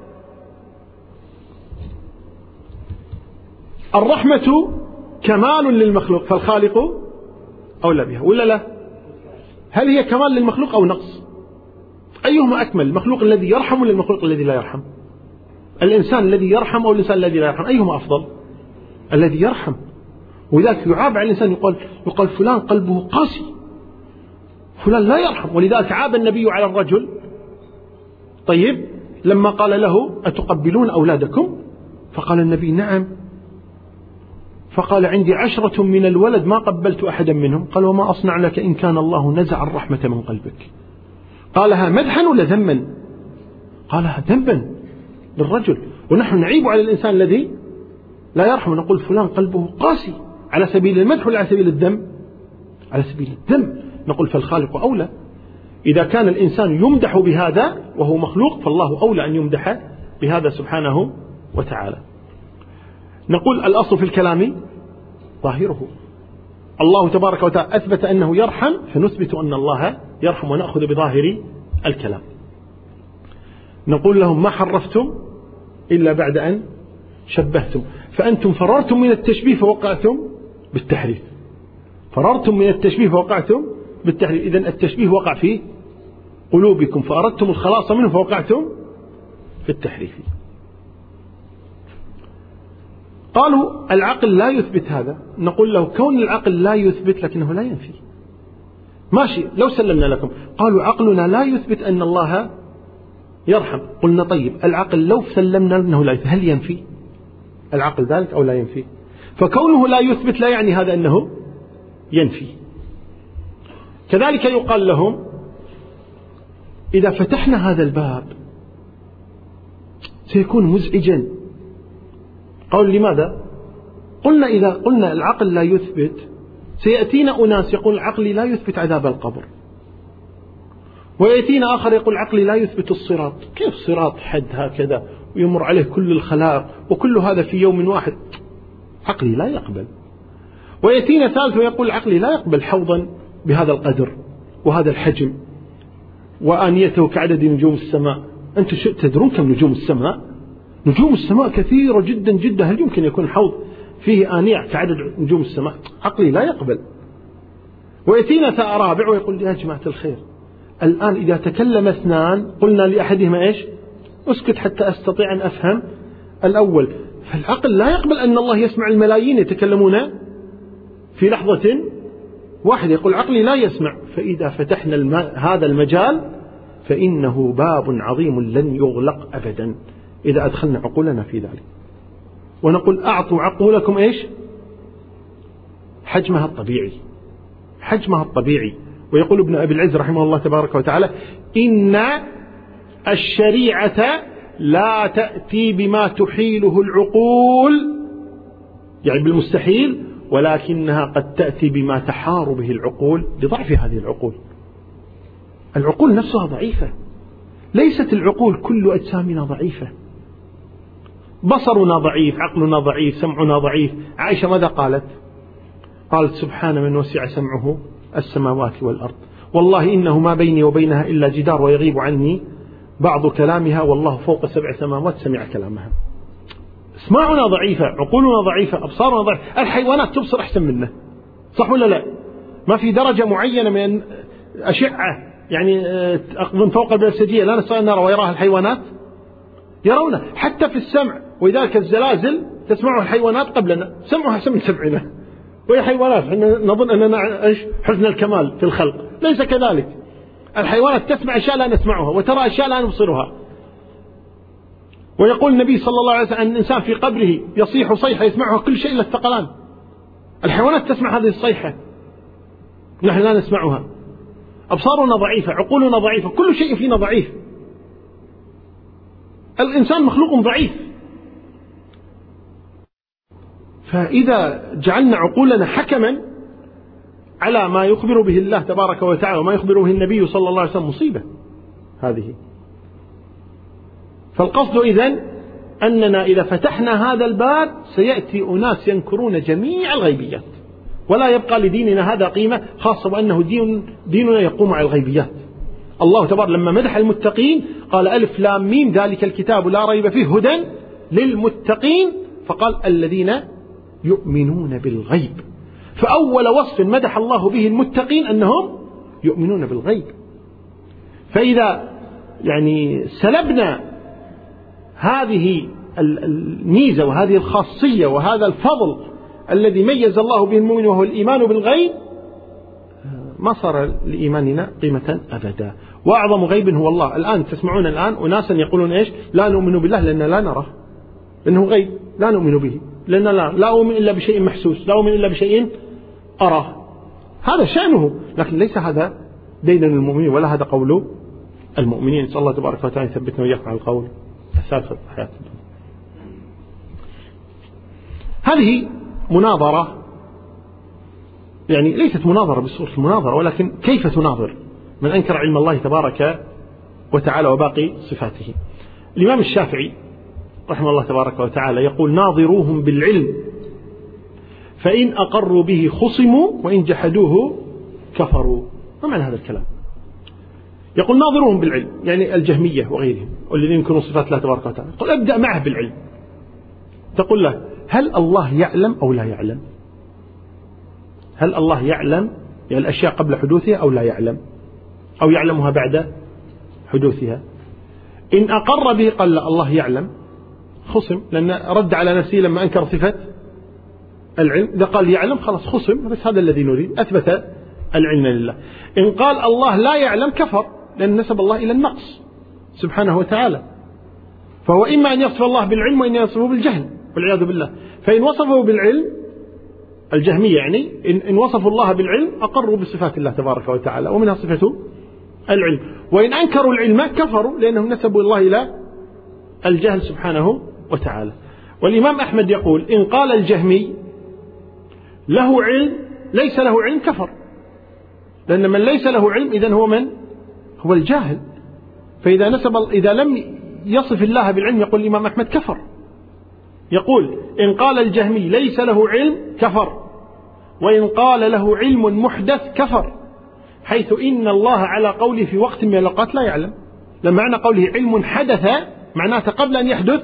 Speaker 2: الرحمة كمال للمخلوق فالخالق أولى بها، ولا لا؟ هل هي كمال للمخلوق أو نقص؟ أيهما أكمل، المخلوق الذي يرحم ولا المخلوق الذي لا يرحم؟ الإنسان الذي يرحم أو الإنسان الذي لا يرحم؟ أيهما أفضل؟ الذي يرحم. ولذلك يعاب على الإنسان، يقال فلان قلبه قاسي، فلان لا يرحم. ولذلك عاب النبي على الرجل طيب لما قال له أتقبلون أولادكم؟ فقال النبي نعم. فقال عندي 10 من الولد ما قبلت أحدا منهم. قال وما أصنع لك إن كان الله نزع الرحمة من قلبك؟ قالها مدحا ولا ذما؟ قالها ذنبا للرجل. ونحن نعيب على الإنسان الذي لا يرحم، نقول فلان قلبه قاسي، على سبيل المدح ولا على سبيل الذم؟ على سبيل الذم. نقول فالخالق أولى. إذا كان الإنسان يمدح بهذا وهو مخلوق فالله أولى أن يمدح بهذا سبحانه وتعالى. نقول الأصل في الكلام ظاهره، الله تبارك وتعالى أثبت أنه يرحم فنثبت أن الله يرحم ونأخذ بظاهر الكلام. نقول لهم ما حرفتم إلا بعد أن شبهتم، فأنتم فررتم من التشبيه فوقعتم بالتحريف، فررتم من التشبيه فوقعتم بالتحريف. إذن التشبيه وقع في قلوبكم فأردتم الخلاص منه فوقعتم في التحريف. قالوا العقل لا يثبت هذا، نقول له كون العقل لا يثبت لكنه لا ينفي. ماشي، لو سلمنا لكم قالوا عقلنا لا يثبت أن الله يرحم، قلنا طيب العقل لو سلمنا أنه لا يثبت هل ينفي العقل ذلك أو لا ينفي؟ فكونه لا يثبت لا يعني هذا أنه ينفي. كذلك يقال لهم إذا فتحنا هذا الباب سيكون مزعجا. قالوا لماذا؟ قلنا إذا قلنا العقل لا يثبت سيأتينا أناس يقول العقل لا يثبت عذاب القبر، ويأتينا آخر يقول العقل لا يثبت الصراط. كيف صراط حد هكذا ويمر عليه كل الخلائق وكل هذا في يوم واحد؟ عقلي لا يقبل. ويأتينا ثالث ويقول العقل لا يقبل حوضا بهذا القدر وهذا الحجم وآنيته كعدد نجوم السماء. أنتم تدرون كم نجوم السماء؟ نجوم السماء كثيرة جدا جدا، هل يمكن يكون حوض فيه آنية كعدد نجوم السماء؟ عقلي لا يقبل. ويأتينا رابع ويقول يا جماعة الخير الآن إذا تكلم اثنان قلنا لأحدهما إيش؟ اسكت حتى أستطيع أن أفهم الأول. فالعقل لا يقبل أن الله يسمع الملايين يتكلمون في لحظة واحدة، يقول عقلي لا يسمع. فإذا فتحنا هذا المجال فإنه باب عظيم لن يغلق أبدا إذا أدخلنا عقولنا في ذلك. ونقول أعطوا عقولكم إيش؟ حجمها الطبيعي، حجمها الطبيعي. ويقول ابن أبي العز رحمه الله تبارك وتعالى إن الشريعة لا تأتي بما تحيله العقول، يعني بالمستحيل، ولكنها قد تأتي بما تحار به العقول لضعف هذه العقول. العقول نفسها ضعيفة، ليست العقول كل أجسامنا ضعيفة. بصرنا ضعيف، عقلنا ضعيف، سمعنا ضعيف. عائشة ماذا قالت؟ قالت سبحان من وسع سمعه السماوات والأرض، والله إنه ما بيني وبينها إلا جدار ويغيب عني بعض كلامها والله فوق 7 سماوات سمع كلامها. اسماعنا ضعيفة، عقولنا ضعيفة، أبصارنا ضعيفة. الحيوانات تبصر أحسن منا، صح ولا لا؟ ما في درجة معينة من أشعة يعني من فوق البنفسجية لا نستطيع أن نرى ويراها الحيوانات، يرونه. حتى في السمع، ولذلك الزلازل تسمعها الحيوانات قبلنا، سمعها أحسن من سمعنا، وهي حيوانات نظن أننا حسن الكمال في الخلق، ليس كذلك. الحيوانات تسمع أشياء لا نسمعها وترى أشياء لا نبصرها. ويقول النبي صلى الله عليه وسلم أن الإنسان في قبره يصيح صيحة يسمعها كل شيء إلا الثقلان. الحيوانات تسمع هذه الصيحة، نحن لا نسمعها. أبصارنا ضعيفة، عقولنا ضعيفة، كل شيء فينا ضعيف. الإنسان مخلوق ضعيف. فإذا جعلنا عقولنا حكما على ما يخبر به الله تبارك وتعالى وما يخبر به النبي صلى الله عليه وسلم مصيبة هذه. فالقصد إذن أننا إذا فتحنا هذا الباب سيأتي أناس ينكرون جميع الغيبيات، ولا يبقى لديننا هذا قيمة، خاصة وأنه ديننا يقوم على الغيبيات. الله تبارك لما مدح المتقين قال ألف لام ميم ذلك الكتاب لا ريب فيه هدى للمتقين، فقال الذين يؤمنون بالغيب. فأول وصف مدح الله به المتقين أنهم يؤمنون بالغيب. فإذا يعني سلبنا هذه الميزة وهذه الخاصية وهذا الفضل الذي ميز الله به المؤمن وهو الإيمان بالغيب، ما صار لإيماننا قيمة أبدا. وأعظم غيب هو الله. الآن تسمعون الآن أناسا يقولون إيش؟ لا نؤمن بالله لأن لا نراه، إنه غيب، لا نؤمن به لأن لا أؤمن إلا بشيء محسوس، لا أؤمن إلا بشيء أراه. هذا شأنه، لكن ليس هذا دينا المؤمنين ولا هذا قول المؤمنين. نسأل الله تبارك وتعالى يثبتنا وإياكم على القول الثابت في الحياة الدنيا. هذه مناظرة، يعني ليست مناظرة بصورة المناظرة، ولكن كيف تناظر من أنكر علم الله تبارك وتعالى وباقي صفاته. الإمام الشافعي رحمه الله تبارك وتعالى يقول ناظروهم بالعلم فإن أقروا به خصموا وإن جحدوه كفروا. ما معنى هذا الكلام؟ يقول ناظروهم بالعلم، يعني الجهمية وغيرهم والذين ينكرون صفات الله تبارك وتعالى. قل أبدأ معه بالعلم، تقول له هل الله يعلم أو لا يعلم؟ هل الله يعلم يعني الأشياء قبل حدوثها أو لا يعلم، أو يعلمها بعد حدوثها؟ إن أقر به قال لا الله يعلم خصم، لأن رد على نفسه لما أنكر صفة العلم. إذا قال يعلم خلاص خصم، بس هذا الذي نريد، أثبت العلم لله. إن قال الله لا يعلم كفر، لأن نسب الله إلى النقص سبحانه وتعالى. فهو إما أن يصف الله بالعلم وإن يصفه بالجهل والعياذ بالله. فإن وصفه بالعلم الجهمية يعني إن وصفوا الله بالعلم أقروا بصفات الله تبارك وتعالى ومنها صفة العلم، وإن أنكروا العلم كفروا لأنهم نسبوا الله إلى الجهل سبحانه وتعالى. والإمام أحمد يقول إن قال الجهمي له علم ليس له علم كفر، لأن من ليس له علم إذن هو من؟ هو الجاهل. فإذا إذا لم يصف الله بالعلم يقول الإمام أحمد كفر. يقول إن قال الجهمي ليس له علم كفر، وإن قال له علم محدث كفر، حيث إن الله على قوله في وقت من الأوقات لا يعلم. لما معنى قوله علم حدث معناته قبل أن يحدث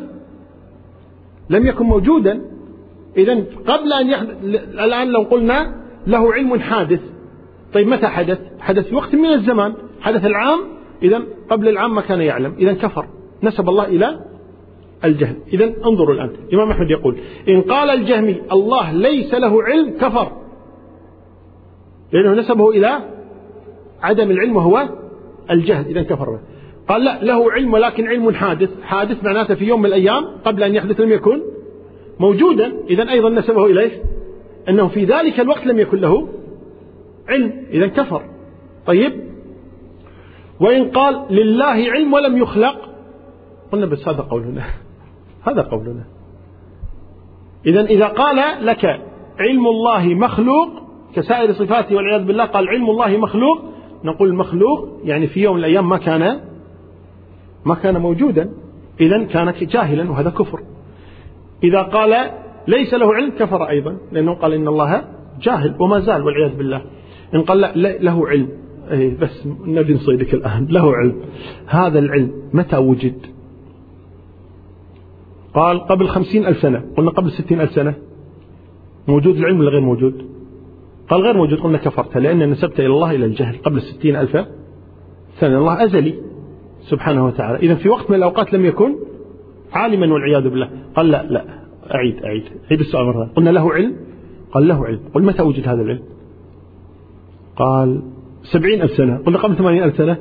Speaker 2: لم يكن موجودا. إذن قبل أن يحدث. الآن لو قلنا له علم حادث، طيب متى حدث؟ حدث في وقت من الزمان، حدث العام، إذن قبل العام ما كان يعلم، إذن كفر، نسب الله إلى الجهل. إذن انظروا الآن الإمام أحمد يقول إن قال الجهمي الله ليس له علم كفر، لأنه نسبه إلى عدم العلم وهو الجهل، إذن كفر. قال لا له علم ولكن علم حادث، حادث معناته في يوم من الأيام قبل أن يحدث لم يكن موجودا، إذن أيضا نسبه إليه أنه في ذلك الوقت لم يكن له علم، إذن كفر. طيب وإن قال لله علم ولم يخلق، قلنا بس هذا قولنا، هذا قولنا. إذن إذا قال لك علم الله مخلوق كسائر صفاته والعياذ بالله، قال علم الله مخلوق، نقول مخلوق يعني في يوم من الأيام ما كان موجودا، إذن كان جاهلا وهذا كفر. إذا قال ليس له علم كفر أيضا، لأنه قال إن الله جاهل وما زال والعياذ بالله. إن قال لا له علم، بس نبي نصيدك الآن، له علم، هذا العلم متى وجد؟ قال قبل 50,000 سنة، قلنا قبل 60,000 سنة موجود العلم ولا غير موجود؟ قال غير موجود، قلنا كفرت، لأن نسبت إلى الله إلى الجهل قبل 60,000 سنة. الله أزلي سبحانه وتعالى، إذن في وقت من الأوقات لم يكن عالما والعياذ بالله. قال لا أعيد السؤال مرة. قلنا له علم، قال له علم، قل متى وجد هذا العلم؟ قال 70,000 سنة، قلنا قبل 80,000 سنة.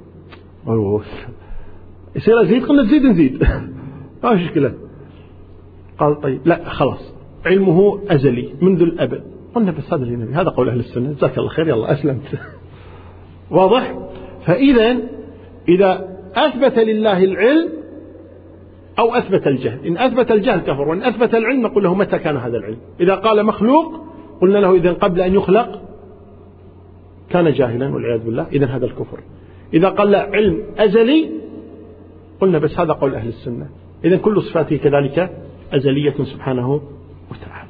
Speaker 2: يصير أزيد، قلنا نزيد ما في مشكلة. قال طيب لا خلاص علمه أزلي منذ الأبد، قلنا بس هذا اللي نبي، هذا قول أهل السنة، جزاك الله خير، يلا أسلمت. واضح؟ فإذا إذا أثبت لله العلم أو أثبت الجهل، إن أثبت الجهل كفر، وإن أثبت العلم نقول له متى كان هذا العلم. إذا قال مخلوق قلنا له إذن قبل أن يخلق كان جاهلا والعياذ بالله، إذن هذا الكفر. إذا قال لا علم أزلي قلنا بس هذا قول أهل السنة، إذن كل صفاته كذلك أزلية سبحانه وتعالى.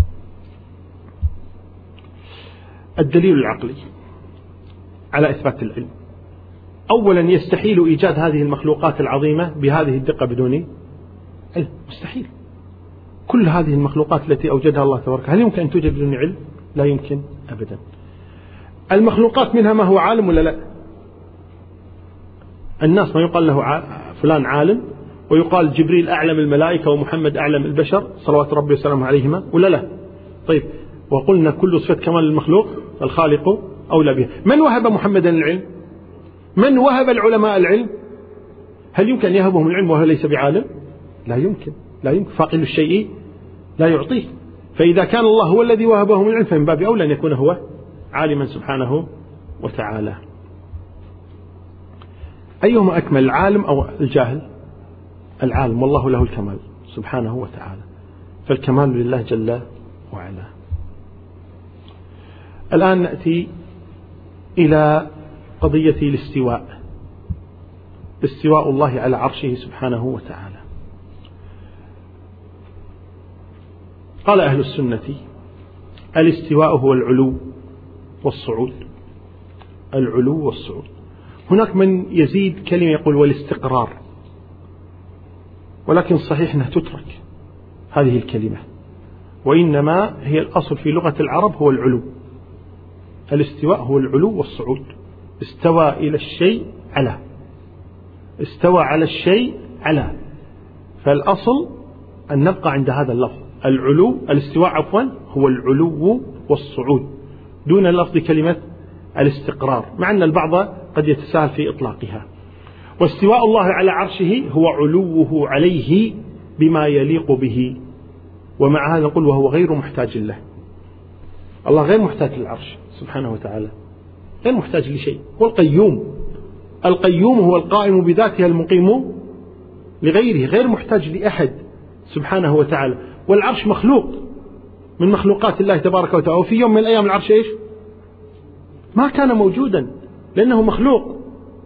Speaker 2: الدليل العقلي على إثبات العلم: أولا يستحيل إيجاد هذه المخلوقات العظيمة بهذه الدقة بدون علم، مستحيل. كل هذه المخلوقات التي أوجدها الله تبارك هل يمكن أن توجد بدون علم؟ لا يمكن أبدا. المخلوقات منها ما هو عالم ولا لا؟ الناس ما يقال له فلان عالم، ويقال جبريل أعلم الملائكة ومحمد أعلم البشر صلوات ربي وسلامه عليهما، ولا لا؟ طيب وقلنا كل صفة كمال المخلوق الخالق أولى بها. من وهب محمدا العلم؟ من وهب العلماء العلم؟ هل يمكن أن يهبهم العلم وهو ليس بعالم؟ لا يمكن، لا يمكن. فاقد الشيء لا يعطيه. فإذا كان الله هو الذي وهبهم العلم فمن باب أولى أن يكون هو عالما سبحانه وتعالى. أيهما أكمل، العالم أو الجاهل؟ العالم، والله له الكمال سبحانه وتعالى، فالكمال لله جل وعلا. الآن نأتي إلى قضية الاستواء، استواء الله على عرشه سبحانه وتعالى. قال أهل السنة: الاستواء هو العلو والصعود، العلو والصعود. هناك من يزيد كلمة يقول والاستقرار، ولكن صحيح أنها تترك هذه الكلمة، وإنما هي الأصل في لغة العرب هو العلو. الاستواء هو العلو والصعود، استوى إلى الشيء على، استوى على الشيء على، فالأصل أن نبقى عند هذا اللفظ. العلو الاستواء عفوا هو العلو والصعود دون لفظ كلمة الاستقرار، مع أن البعض قد يتساهل في إطلاقها. واستواء الله على عرشه هو علوه عليه بما يليق به، ومع هذا نقول وهو غير محتاج له. الله غير محتاج للعرش سبحانه وتعالى، غير محتاج لشيء. هو القيوم، القيوم هو القائم بذاته المقيم لغيره، غير محتاج لأحد سبحانه وتعالى. والعرش مخلوق من مخلوقات الله تبارك وتعالى، وفي يوم من الأيام العرش إيش؟ ما كان موجودا لأنه مخلوق.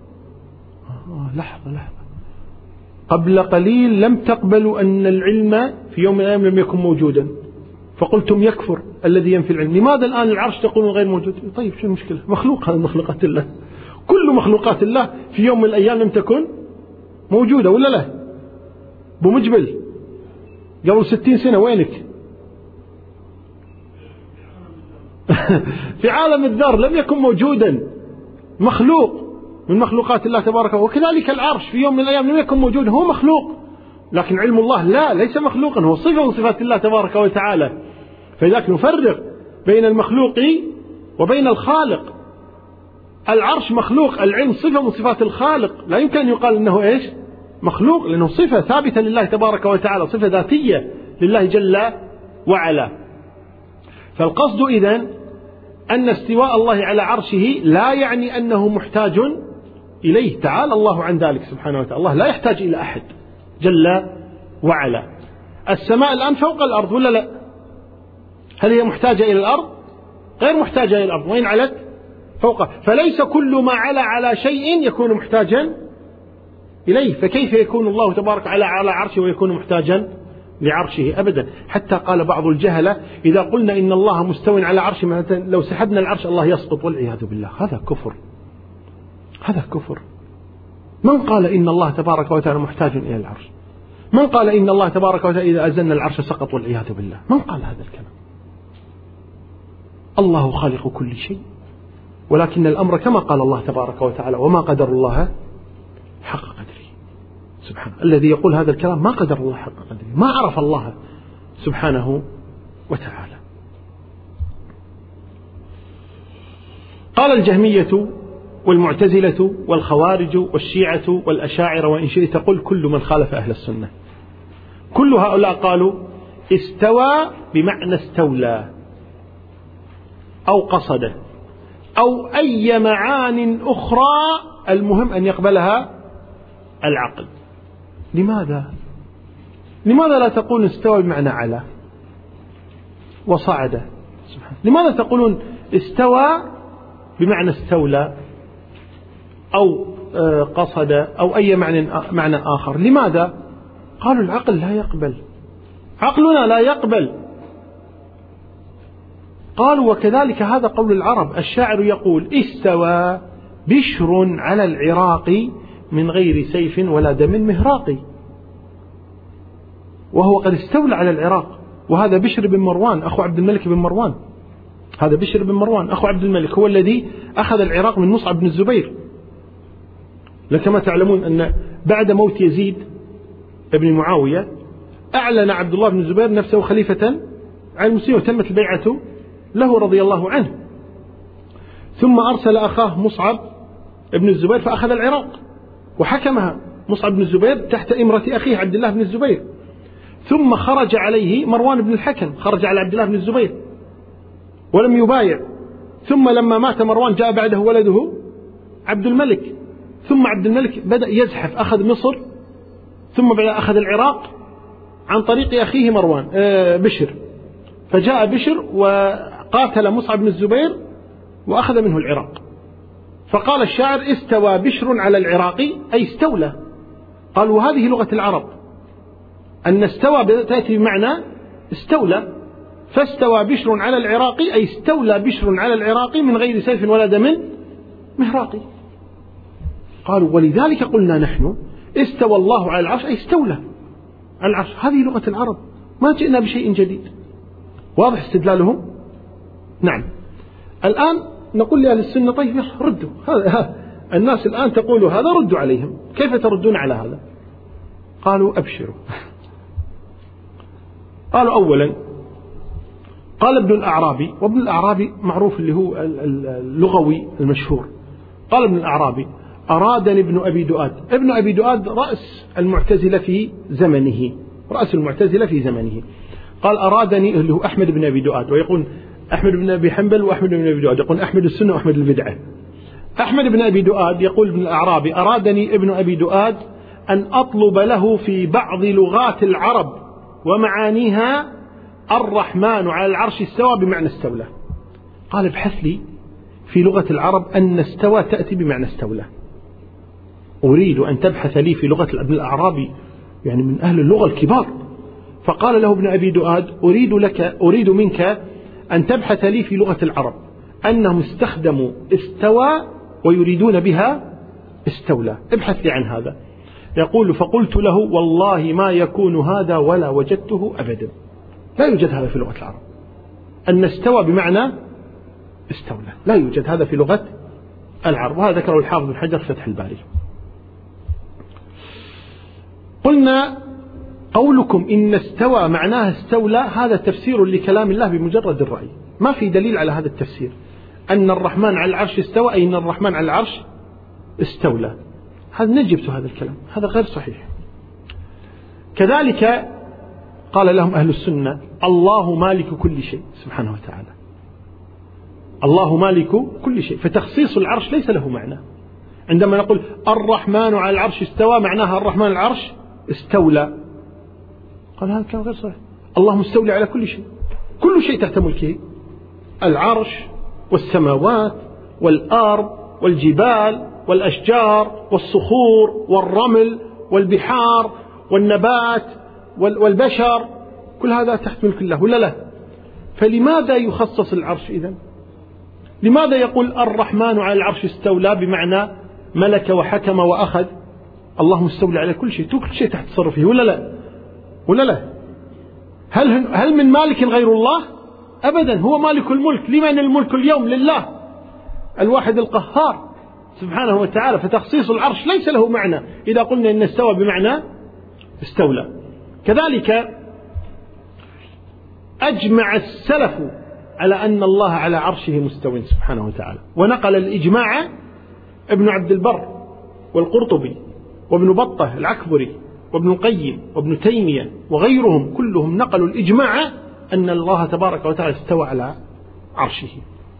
Speaker 2: لحظة قبل قليل لم تقبلوا أن العلم في يوم من الأيام لم يكن موجودا، فقلتم يكفر الذي ينفي العلم. لماذا الآن العرش تقولون غير موجود؟ طيب شو المشكلة؟ مخلوق، هذا مخلوقات الله، كل مخلوقات الله في يوم من الأيام لم تكن موجودة ولا لا؟ بمجبل قبل 60 سنة وينك؟ في عالم الذر لم يكن موجودا، مخلوق من مخلوقات الله تبارك. وكذلك العرش في يوم من الأيام لم يكن موجودا، هو مخلوق، لكن علم الله لا، ليس مخلوقا، هو صفة من صفات الله تبارك وتعالى. فلذلك نفرق بين المخلوق وبين الخالق. العرش مخلوق، العلم صفة من صفات الخالق، لا يمكن أن يقال أنه إيش؟ مخلوق، لأنه صفة ثابتة لله تبارك وتعالى، صفة ذاتية لله جل وعلا. فالقصد إذن أن استواء الله على عرشه لا يعني أنه محتاج إليه، تعالى الله عن ذلك سبحانه وتعالى. الله لا يحتاج إلى أحد جل وعلا. السماء الآن فوق الأرض ولا لا؟ هل هي محتاجة إلى الأرض؟ غير محتاجة إلى الأرض، وإن علت فوقها. فليس كل ما على شيء يكون محتاجا إليه، فكيف يكون الله تبارك على عرشه ويكون محتاجا لعرشه؟ أبدا. حتى قال بعض الجهلة إذا قلنا إن الله مستوٍ على عرشه مثلا لو سحبنا العرش الله يسقط، والعياذ بالله، هذا كفر، هذا كفر. من قال إن الله تبارك وتعالى محتاج إلى العرش؟ من قال إن الله تبارك وتعالى إذا أزلنا العرش سقط، والعياذ بالله؟ من قال هذا الكلام؟ الله خالق كل شيء، ولكن الأمر كما قال الله تبارك وتعالى وما قدر الله حق قدره. سبحانه، الذي يقول هذا الكلام ما قدر الله حق قدره، ما عرف الله سبحانه وتعالى. قال الجهمية والمعتزلة والخوارج والشيعة والأشاعرة وإن شئت قل كل من خالف أهل السنة، كل هؤلاء قالوا استوى بمعنى استولى أو قصد أو أي معان أخرى، المهم أن يقبلها العقل. لماذا لا تقول استوى بمعنى على وصعد؟ لماذا تقولون استوى بمعنى استولى أو قصد أو أي معنى آخر؟ لماذا؟ قالوا العقل لا يقبل، عقلنا لا يقبل. قالوا وكذلك هذا قول العرب، الشاعر يقول استوى بشر على العراق من غير سيف ولا دم مهراقي، وهو قد استولى على العراق. وهذا بشر بن مروان أخو عبد الملك بن مروان، هذا بشر بن مروان أخو عبد الملك هو الذي أخذ العراق من مصعب بن الزبير. لكما تعلمون أن بعد موت يزيد ابن معاوية أعلن عبد الله بن الزبير نفسه خليفة على المسلمين، وتمت البيعة له رضي الله عنه. ثم أرسل أخاه مصعب بن الزبير فأخذ العراق وحكمها مصعب بن الزبير تحت إمرة أخيه عبد الله بن الزبير. ثم خرج عليه مروان بن الحكم، خرج على عبد الله بن الزبير ولم يبايع. ثم لما مات مروان جاء بعده ولده عبد الملك، ثم عبد الملك بدأ يزحف، أخذ مصر ثم أخذ العراق عن طريق أخيه مروان بشر. فجاء بشر وقاتل مصعب بن الزبير وأخذ منه العراق. فقال الشاعر استوى بشر على العراق أي استولى. قال وهذه لغة العرب، أن استوى تأتي بمعنى استولى، فاستوى بشر على العراق أي استولى بشر على العراق من غير سيف ولا دم مهراقي. قالوا ولذلك قلنا نحن استوى الله على العرش أي استولى العرش، هذه لغة العرب، ما جئنا بشيء جديد. واضح استدلالهم؟ نعم. الآن نقول لأهل السنة طيب ردوا، الناس الآن تقول هذا، ردوا عليهم، كيف تردون على هذا؟ قالوا أبشروا. قالوا أولا، قال ابن الأعرابي، وابن الأعرابي معروف اللي هو اللغوي المشهور، قال ابن الأعرابي: أرادني ابن أبي دؤاد. ابن أبي دؤاد رأس المعتزلة في زمنه، رأس المعتزلة في زمنه. قال أرادني، اللي هو أحمد بن أبي دؤاد، ويقول أحمد بن أبي حنبل وأحمد بن أبي دؤاد، يقول أحمد السنة وأحمد البدعة. أحمد بن أبي دؤاد يقول ابن الأعرابي: أرادني ابن أبي دؤاد أن أطلب له في بعض لغات العرب ومعانيها الرحمن على العرش استوى بمعنى استولى. قال ابحث لي في لغة العرب أن استوى تأتي بمعنى استولى. أريد أن تبحث لي في لغة ابن الأعرابي، يعني من أهل اللغة الكبار. فقال له ابن أبي دؤاد: أريد منك أن تبحث لي في لغة العرب أنهم استخدموا استوى ويريدون بها استولى، ابحث لي عن هذا. يقول: فقلت له: والله ما يكون هذا ولا وجدته أبدا، لا يوجد هذا في لغة العرب، أن استوى بمعنى استولى، لا يوجد هذا في لغة العرب. وهذا ذكره الحافظ بن حجر في فتح الباري. قلنا: قولكم إن استوى معناها استولى هذا تفسير لكلام الله بمجرد الرأي، ما في دليل على هذا التفسير، أن الرحمن على العرش استوى أي أن الرحمن على العرش استولى. هذا نجبت هذا الكلام، هذا غير صحيح. كذلك قال لهم أهل السنة: الله مالك كل شيء سبحانه وتعالى، الله مالك كل شيء، فتخصيص العرش ليس له معنى. عندما نقول الرحمن على العرش استوى معناها الرحمن على العرش استولى، قال هذا كلام غير صحيح. الله مستولي على كل شيء، كل شيء تحت ملكه، العرش والسماوات والأرض والجبال والأشجار والصخور والرمل والبحار والنبات والبشر، كل هذا تحت ملك الله ولا لا؟ فلماذا يخصص العرش إذن؟ لماذا يقول الرحمن على العرش استولى بمعنى ملك وحكم وأخذ؟ الله مستولي على كل شيء، كل شيء تحت تصرفه ولا لا؟ ولا لا؟ هل من مالك غير الله؟ أبدا، هو مالك الملك. لمن الملك اليوم؟ لله الواحد القهار سبحانه وتعالى. فتخصيص العرش ليس له معنى إذا قلنا إن استوى بمعنى استولى. كذلك أجمع السلف على أن الله على عرشه مستوٍ سبحانه وتعالى، ونقل الإجماع ابن عبد البر والقرطبي وابن بطة العكبري وابن القيم وابن تيمية وغيرهم، كلهم نقلوا الإجماع أن الله تبارك وتعالى استوى على عرشه.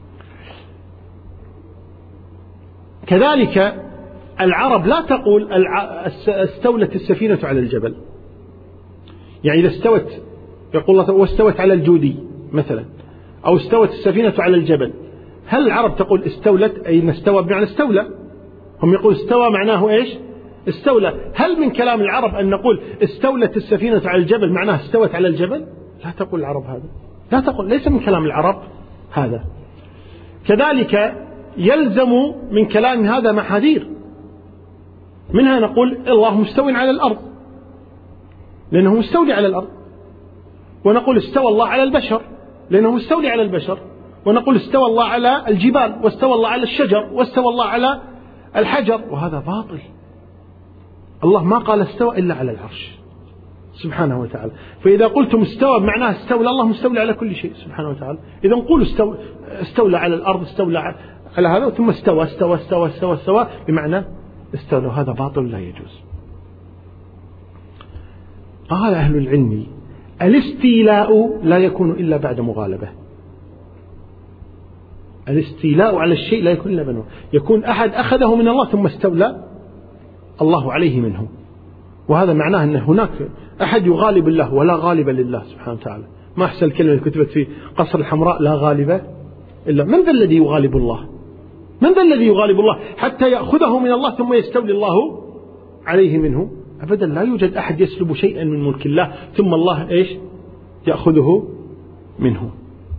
Speaker 2: كذلك العرب لا تقول استولت السفينة على الجبل، يعني إذا استوت يقول الله واستوت على الجودي مثلا، أو استوت السفينة على الجبل. هل العرب تقول استولت أي أن استوى بمعنى استولى؟ هم يقول استوى معناه إيش؟ استولى. هل من كلام العرب أن نقول استولت السفينة على الجبل معناه استوت على الجبل؟ لا تقول العرب هذا، لا تقول، ليس من كلام العرب هذا. كذلك يلزم من كلام هذا محاذير، منها نقول الله مستوٍ على الأرض لأنه مستولي على الأرض، ونقول استوى الله على البشر لأنه مستولي على البشر، ونقول استوى الله على الجبال، واستوى الله على الشجر، واستوى الله على الحجر، وهذا باطل. الله ما قال استوى إلا على العرش سبحانه وتعالى. فإذا قلتم استوى بمعناه استولى، الله مستولى على كل شيء سبحانه وتعالى. إذا نقول استولى على الأرض، استولى على هذا، ثم استوى استوى استوى استوى استوى بمعنى استولى، هذا باطل لا يجوز. قال أهل العلم: الاستيلاء لا يكون إلا بعد مغالبة. الاستيلاء على الشيء لا يكون إلا بعد مغالبة، يكون أحد أخذه من الله ثم استولى الله عليه منه، وهذا معناه أن هناك أحد يغالب الله ولا غالب لله سبحانه وتعالى. ما أحسن الكلمة اللي كتبت في قصر الحمراء: لا غالب إلا. من ذا الذي يغالب الله؟ من ذا الذي يغالب الله حتى يأخذه من الله ثم يستولي الله عليه منه؟ أبدا، لا يوجد أحد يسلب شيئا من ملك الله ثم الله إيش يأخذه منه.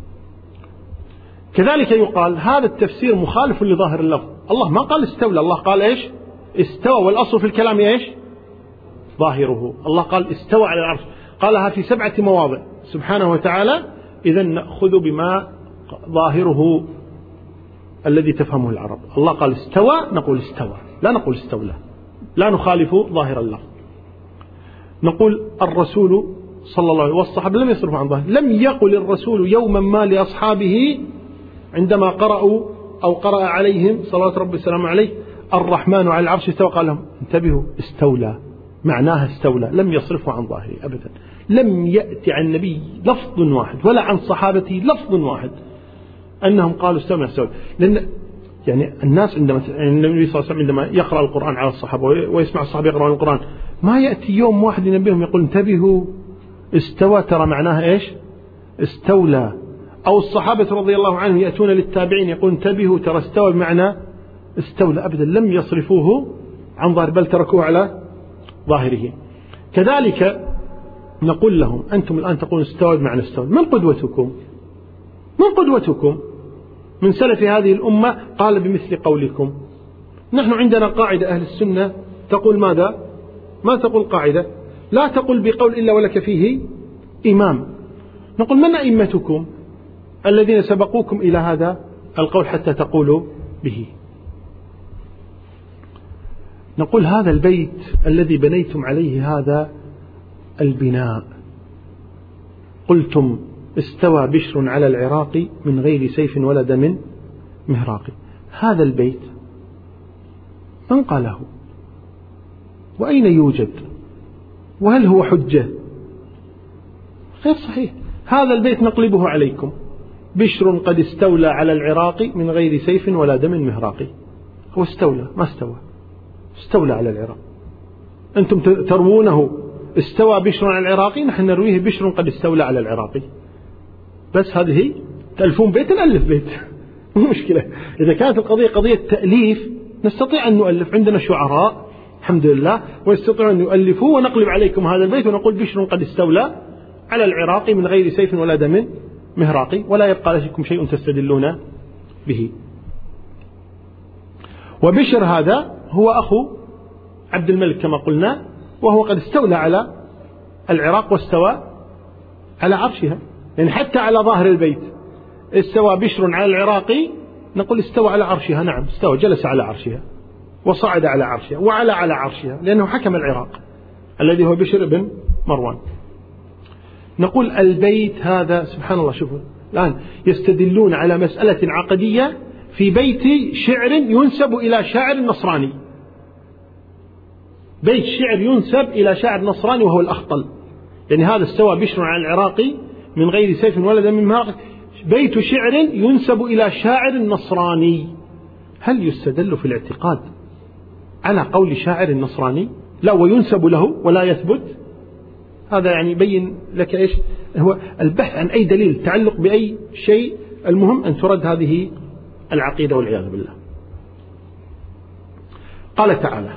Speaker 2: كذلك يقال هذا التفسير مخالف لظاهر اللفظ. الله ما قال استولى، الله قال إيش استوى، والأصل في الكلام إيش ظاهره. الله قال استوى على العرش، قالها في 7 مواضع سبحانه وتعالى. إذن نأخذ بما ظاهره الذي تفهمه العرب. الله قال استوى نقول استوى، لا نقول استولى، لا نخالف ظاهر الله. نقول الرسول صلى الله عليه وسلم والصحابة لم يصرفوا عن ظاهر. لم يقل الرسول يوما ما لأصحابه عندما قرأوا أو قرأ عليهم صلوات ربي السلام عليه الرحمن على العرش استوى قال لهم انتبهوا استولى، معناها استولى. لم يصرفوا عن ظاهره أبدا. لم يأتي عن النبي لفظ واحد ولا عن صحابته لفظ واحد أنهم قالوا استولى. لأن يعني الناس عندما النبي صلى الله عليه وسلم عندما يقرأ القرآن على الصحابة ويسمع الصحابة يقرأون القرآن ما يأتي يوم واحد ينبههم يقول انتبهوا استوى ترى معناها إيش استولى. أو الصحابة رضي الله عنهم يأتون للتابعين يقول انتبهوا ترى استوى بمعنى استولى. أبدا لم يصرفوه عن ظاهر بل تركوه على ظاهره. كذلك نقول لهم أنتم الآن تقولون استوى بمعنى استولى. من قدوتكم؟ من قدوتكم من سلف هذه الأمة قال بمثل قولكم؟ نحن عندنا قاعدة أهل السنة تقول ماذا؟ ما تقول قاعدة لا تقول بقول إلا ولك فيه إمام. نقول من أئمتكم الذين سبقوكم إلى هذا القول حتى تقولوا به؟ نقول هذا البيت الذي بنيتم عليه هذا البناء قلتم استوى بشر على العراق من غير سيف ولا دم مهراق. هذا البيت من قاله؟ وأين يوجد؟ وهل هو حجة؟ غير صحيح. هذا البيت نقلبه عليكم بشر قد استولى على العراق من غير سيف ولا دم مهراق. هو استولى ما استوى؟ استولى على العراق. أنتم تروونه استوى بشر على العراق، نحن نرويه بشر قد استولى على العراق. بس هذه تألفون بيت نألف بيت مو مشكلة. إذا كانت القضية قضية تأليف نستطيع أن نؤلف، عندنا شعراء الحمد لله ويستطيعون أن يؤلفوا ونقلب عليكم هذا البيت ونقول بشر قد استولى على العراق من غير سيف ولا دم مهراق، ولا يبقى لكم شيء تستدلون به. وبشر هذا هو أخو عبد الملك كما قلنا، وهو قد استولى على العراق واستوى على عرشها. يعني حتى على ظاهر البيت استوى بشر على العراق نقول استوى على عرشها. نعم استوى، جلس على عرشها وصعد على عرشها وعلى عرشها لأنه حكم العراق الذي هو بشر بن مروان. نقول البيت هذا سبحان الله. شوفوا الآن يستدلون على مسألة عقدية في بيت شعر ينسب إلى شاعر نصراني. بيت شعر ينسب إلى شاعر نصراني وهو الأخطل. يعني هذا استوى بشر على العراق من غير سيف ولا دم مهراق، بيت شعر ينسب إلى شاعر نصراني. هل يستدل في الاعتقاد على قول شاعر نصراني؟ لا، وينسب له ولا يثبت. هذا يعني يبين لك إيش هو البحث عن أي دليل تعلق بأي شيء. المهم أن ترد هذه العقيدة والعياذ بالله. قال تعالى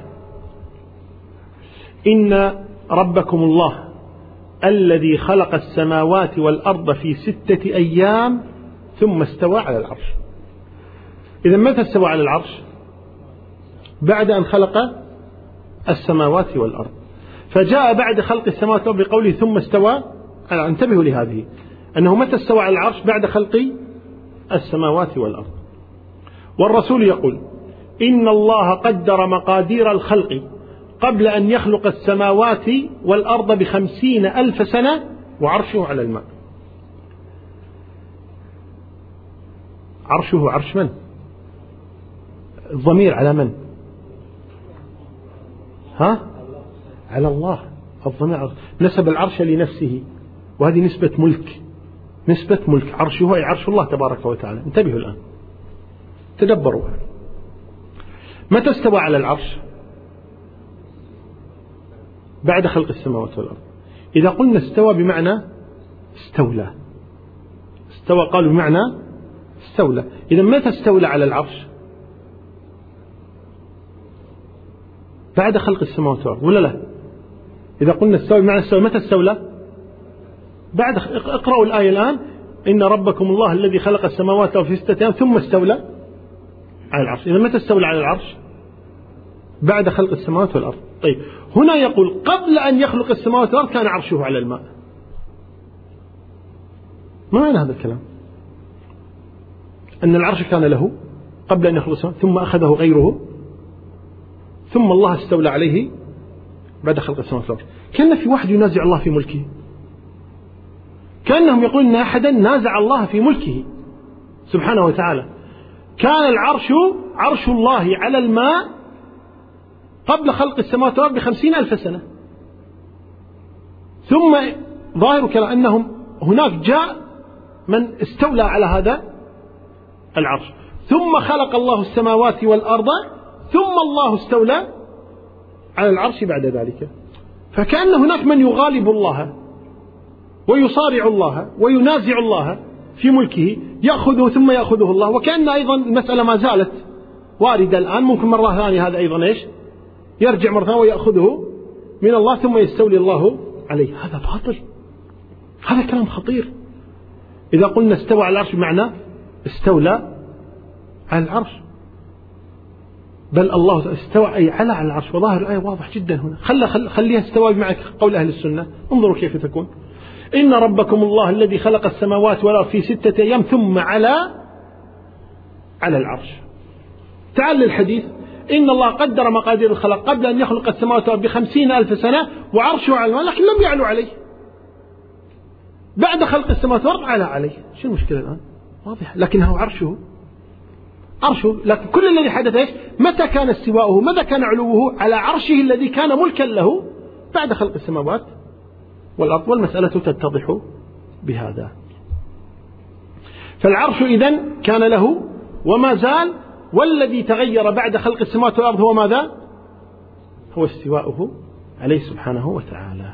Speaker 2: إن ربكم الله الذي خلق السماوات والأرض في 6 أيام ثم استوى على العرش. إذا متى استوى على العرش؟ بعد أن خلق السماوات والأرض. فجاء بعد خلق السماوات والأرض بقوله ثم استوى. انتبهوا لهذه، أنه متى استوى على العرش؟ بعد خلق السماوات والأرض. والرسول يقول إن الله قدر مقادير الخلق قبل أن يخلق السماوات والأرض ب50,000 سنة وعرشه على الماء. عرشه عرش من؟ الضمير على من؟ على الله. الضمير نسب العرش لنفسه، وهذه نسبة ملك. نسبة ملك. عرشه أي عرش الله تبارك وتعالى. انتبهوا الآن تدبروا. متى استوى على العرش؟ بعد خلق السماوات والأرض. إذا قلنا استوى بمعنى استولى، استوى قالوا بمعنى استولى. إذا متى استولى على العرش؟ بعد خلق السماوات والأرض ولا لا؟ إذا قلنا استوى بمعنى استولى متى استولى؟ بعد. اقرأوا الآية الآن إن ربكم الله الذي خلق السماوات في 6 أيام ثم استولى على العرش. إذا متى استولى على العرش؟ بعد خلق السماوات والأرض. طيب هنا يقول قبل أن يخلق السماوات والأرض كان عرشه على الماء. ما معنى هذا الكلام؟ أن العرش كان له قبل أن يخلق السماوات ثم أخذه غيره ثم الله استولى عليه بعد خلق السماوات والأرض. كان في واحد ينازع الله في ملكه، كأنهم يقولون أن أحدا نازع الله في ملكه سبحانه وتعالى. كان العرش عرش الله على الماء قبل خلق السماوات والأرض ب50,000 سنة، ثم ظاهر كلام أنهم هناك جاء من استولى على هذا العرش، ثم خلق الله السماوات والأرض ثم الله استولى على العرش بعد ذلك. فكأن هناك من يغالب الله ويصارع الله وينازع الله في ملكه، يأخذه ثم يأخذه الله. وكأن أيضا المسألة ما زالت واردة الآن، ممكن مرة ثانية هذا أيضا إيش يرجع مرة ثانية ويأخذه من الله ثم يستولي الله عليه. هذا باطل، هذا كلام خطير. إذا قلنا استوى على العرش بمعنى استولى على العرش، بل الله استوى أي على العرش، وظاهر الآية واضح جدا هنا. خليها استوى بمعنى قول أهل السنة. انظروا كيف تكون: إن ربكم الله الذي خلق السماوات والأرض في 6 أيام ثم على العرش. تعال للحديث: إن الله قدر مقادير الخلق قبل أن يخلق السماوات والأرض ب50,000 سنة وعرشه على الماء، لكن لم يعلو عليه. بعد خلق السماوات والأرض على عليه. شو المشكلة الآن؟ واضح. لكنه عرشه، لكن كل الذي حدث إيش؟ متى كان استواؤه، متى كان علوه على عرشه الذي كان ملكا له بعد خلق السماوات والأرض. والمسألة تتضح بهذا. فالعرش إذن كان له وما زال، والذي تغير بعد خلق السماوات والأرض هو ماذا؟ هو استواؤه عليه سبحانه وتعالى.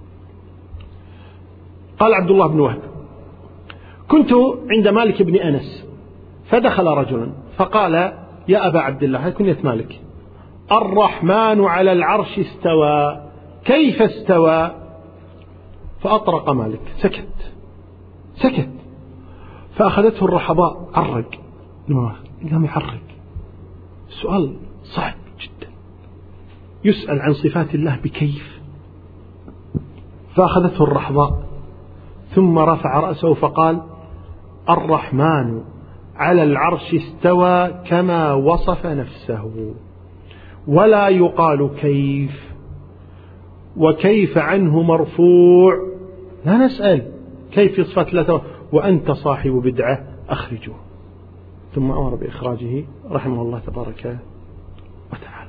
Speaker 2: قال عبد الله بن وهب: كنت عند مالك بن أنس فدخل رجل فقال: يا أبا عبد الله، هذه كنية مالك، الرحمن على العرش استوى، كيف استوى؟ فأطرق مالك، سكت. فأخذته الرحضاء، عرق، لم يعرق. السؤال صعب جدا، يسأل عن صفات الله بكيف. فأخذته الرحضاء ثم رفع رأسه فقال: الرحمن على العرش استوى كما وصف نفسه، ولا يقال كيف، وكيف عنه مرفوع، لا نسأل كيف صفات الله، وأنت صاحب بدعة أخرجه. ثم أمر بإخراجه رحمه الله تبارك وتعالى.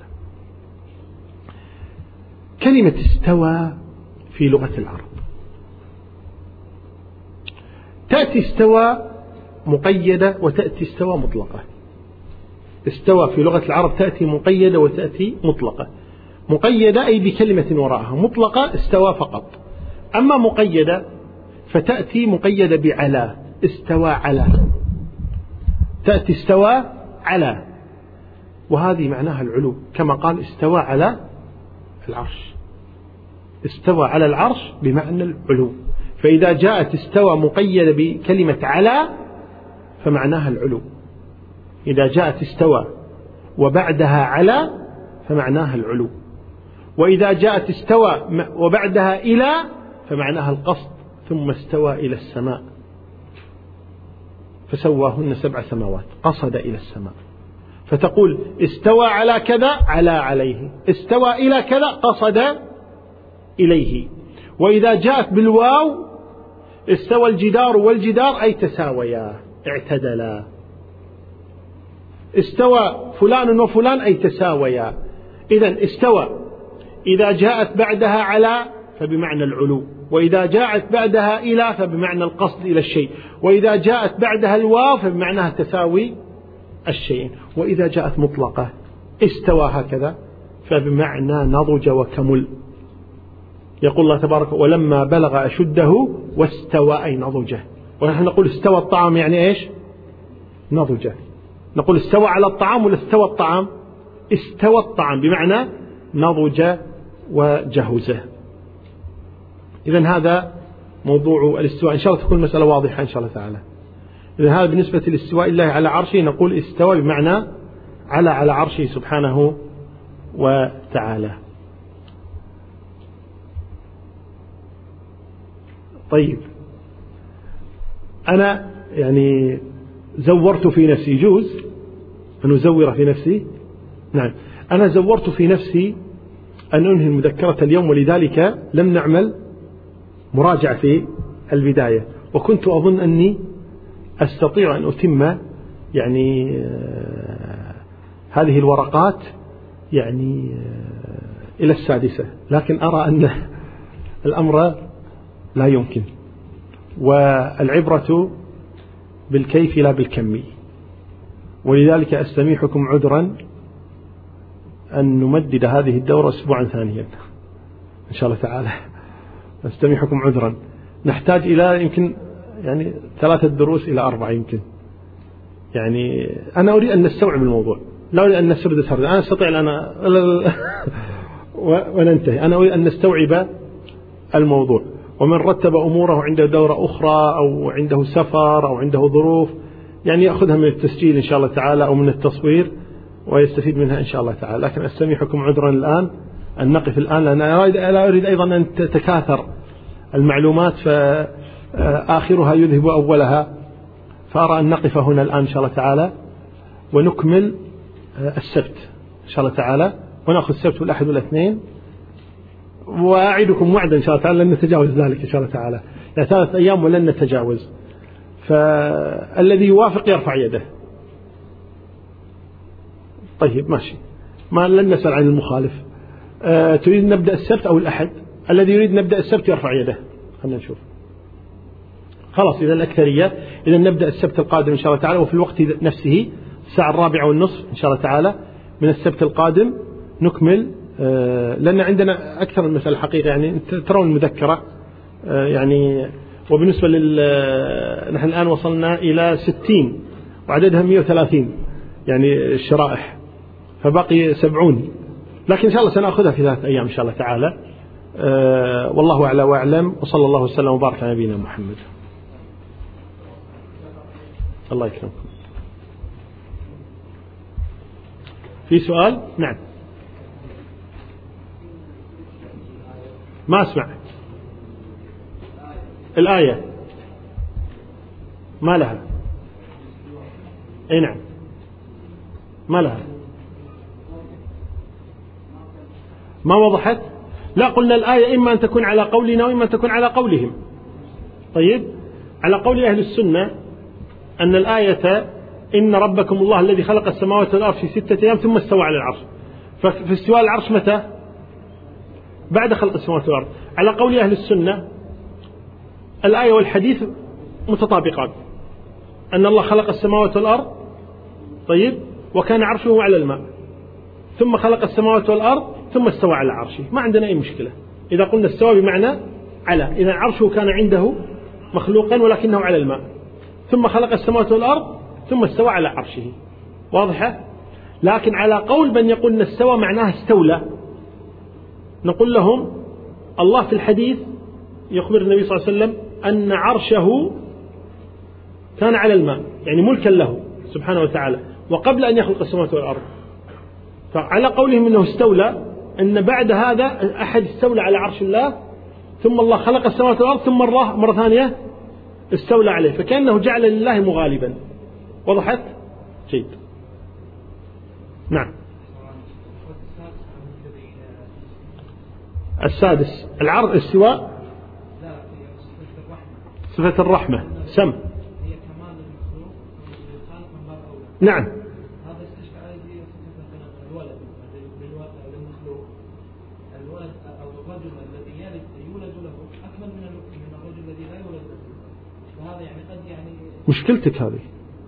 Speaker 2: كلمة استوى في لغة العرب تأتي استوى مقيدة وتأتي استوى مطلقة. استوى في لغة العرب تأتي مقيدة وتأتي مطلقة. مقيدة أي بكلمة وراءها، مطلقة استوى فقط. أما مقيدة فتأتي مقيدة بعلى، استوى على، تأتي استوى على، وهذه معناها العلو، كما قال استوى على العرش. استوى على العرش بمعنى العلو. فإذا جاءت استوى مقيدة بكلمة على فمعناها العلو. إذا جاءت استوى وبعدها على فمعناها العلو. وإذا جاءت استوى وبعدها إلى فمعناها القصد. ثم استوى إلى السماء فسواهن 7 سماوات، قصد إلى السماء. فتقول استوى على كذا، على عليه، استوى إلى كذا، قصد إليه. وإذا جاءت بالواو استوى الجدار والجدار أي تساويا، اعتدلا. استوى فلان وفلان أي تساويا. إذن استوى إذا جاءت بعدها على فبمعنى العلو، وإذا جاءت بعدها إلى فبمعنى القصد إلى الشيء، وإذا جاءت بعدها الواو فبمعنى تساوي الشيء. وإذا جاءت مطلقة استوى هكذا فبمعنى نضج وكمل. يقول الله تبارك: ولما بلغ أشده واستوى أي نضجه. ونحن نقول استوى الطعام يعني إيش؟ نضجه. نقول استوى على الطعام ولا استوى الطعام؟ استوى الطعام بمعنى نضج وجهزه. إذن هذا موضوع الاستواء. إن شاء الله تكون المسألة واضحة إن شاء الله تعالى. إذن هذا بالنسبة للاستواء الله على عرشه، نقول استوى بمعنى على عرشه سبحانه وتعالى. طيب، أنا يعني زورت في نفسي، يجوز أن أزور في نفسي. نعم، أنا زورت في نفسي أن أنهي المذكرة اليوم، ولذلك لم نعمل مراجعة في البداية، وكنت أظن أني أستطيع أن أتم يعني هذه الورقات يعني إلى 6، لكن أرى أن الأمر لا يمكن، والعبرة بالكيف لا بالكم، ولذلك أستميحكم عذرا أن نمدد هذه الدورة أسبوعا ثانيا إن شاء الله تعالى. أستميحكم عذرا، نحتاج إلى يمكن يعني 3 دروس إلى 4 يمكن. يعني أنا أريد أن نستوعب الموضوع، لا أريد أن نسرد سردا. أنا أستطيع أن وننتهي. أنا أريد أن نستوعب الموضوع، ومن رتب أموره عنده دورة أخرى أو عنده سفر أو عنده ظروف يعني يأخذها من التسجيل إن شاء الله تعالى أو من التصوير ويستفيد منها إن شاء الله تعالى. لكن أستميحكم عذرا الآن أن نقف الآن، لأن لا أريد أيضا أن تتكاثر المعلومات فآخرها يذهب أولها، فأرى أن نقف هنا الآن إن شاء الله تعالى ونكمل السبت إن شاء الله تعالى، ونأخذ السبت والأحد والاثنين، وأعدكم وعدا إن شاء الله تعالى لن نتجاوز ذلك إن شاء الله تعالى، يعني 3 أيام ولن نتجاوز. فالذي يوافق يرفع يده. طيب ماشي، ما لن نسأل عن المخالف. تريد نبدأ السبت أو الأحد؟ الذي يريد نبدأ السبت يرفع يده. خلنا نشوف. خلاص إذا الأكثرية، إذا نبدأ السبت القادم إن شاء الله تعالى، وفي الوقت نفسه الساعة 4:30 إن شاء الله تعالى من السبت القادم نكمل. لأن عندنا أكثر من مسألة حقيقة، يعني ترون المذكرة يعني، وبالنسبة نحن الآن وصلنا إلى 60 وعددها 130 يعني الشرائح، فبقي 70، لكن إن شاء الله سنأخذها في 3 أيام إن شاء الله تعالى. والله أعلى وأعلم، وصلى الله وسلم وبارك على نبينا محمد. الله يكرمكم. في سؤال؟ نعم. ما أسمع. الآية ما لها؟ أي نعم، ما لها، ما وضحت. لا، قلنا الآية إما أن تكون على قولنا وإما أن تكون على قولهم. طيب، على قول أهل السنة أن الآية إن ربكم الله الذي خلق السماوات والأرض في 6 أيام ثم استوى على العرش، ففي استواء العرش متى؟ بعد خلق السماوات والأرض. على قول أهل السنة الآية والحديث متطابقان، أن الله خلق السماوات والأرض طيب وكان عرشه على الماء، ثم خلق السماوات والأرض ثم استوى على عرشه. ما عندنا أي مشكلة إذا قلنا استوى بمعنى على، إذا عرشه كان عنده مخلوقا ولكنه على الماء، ثم خلق السماوات والأرض ثم استوى على عرشه. واضحة؟ لكن على قول من يقول أن استوى معناه استولى، نقول لهم الله في الحديث يخبر النبي صلى الله عليه وسلم أن عرشه كان على الماء، يعني ملكا له سبحانه وتعالى، وقبل أن يخلق السماوات والأرض. فعلى قولهم أنه استولى، أن بعد هذا أحد استولى على عرش الله، ثم الله خلق السماوات والأرض ثم مرة ثانية استولى عليه، فكأنه جعل لله مغالبا. وضحت؟ جيد. نعم. السادس العرض استواء صفة الرحمة سم. نعم.
Speaker 3: هذا استشفى عليه صفة الولد الولد أو الرجل الذي يولد له أكمل من الرجل الذي لا يولد له، وهذا يعني قد يعني
Speaker 2: مشكلتك هذه،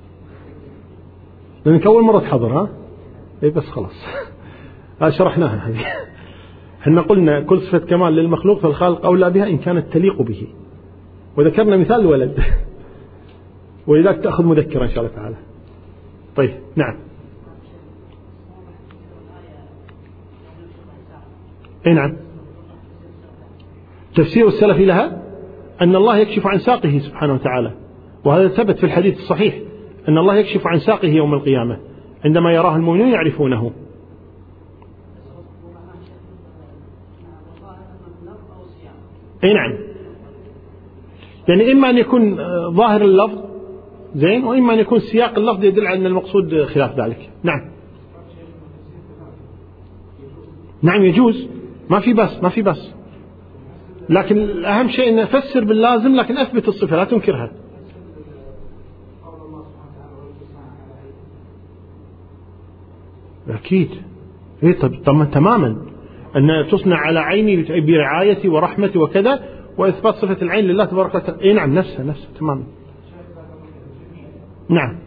Speaker 2: لأنك أول مرة تحضر. ها إيه بس خلاص شرحناها هذه. احنا قلنا كل صفة كمال للمخلوق فالخالق أولى بها إن كانت تليق به، وذكرنا مثال الولد ولذلك تأخذ مذكرة إن شاء الله تعالى. طيب نعم. اي نعم. تفسير السلف لها أن الله يكشف عن ساقه سبحانه وتعالى، وهذا ثبت في الحديث الصحيح أن الله يكشف عن ساقه يوم القيامة عندما يراه المؤمنون يعرفونه. اي نعم، يعني إما أن يكون ظاهر اللفظ زين، وإما أن يكون سياق اللفظ يدل على أن المقصود خلاف ذلك. نعم نعم يجوز، ما في بس لكن الأهم شيء أن نفسر باللازم لكن أثبت الصفة لا تنكرها. أكيد إيه طب تماما أن تصنع على عيني برعايتي ورحمتي وكذا، وإثبات صفة العين لله تبارك وتعالى. إيه نعم نفسها تماما. نعم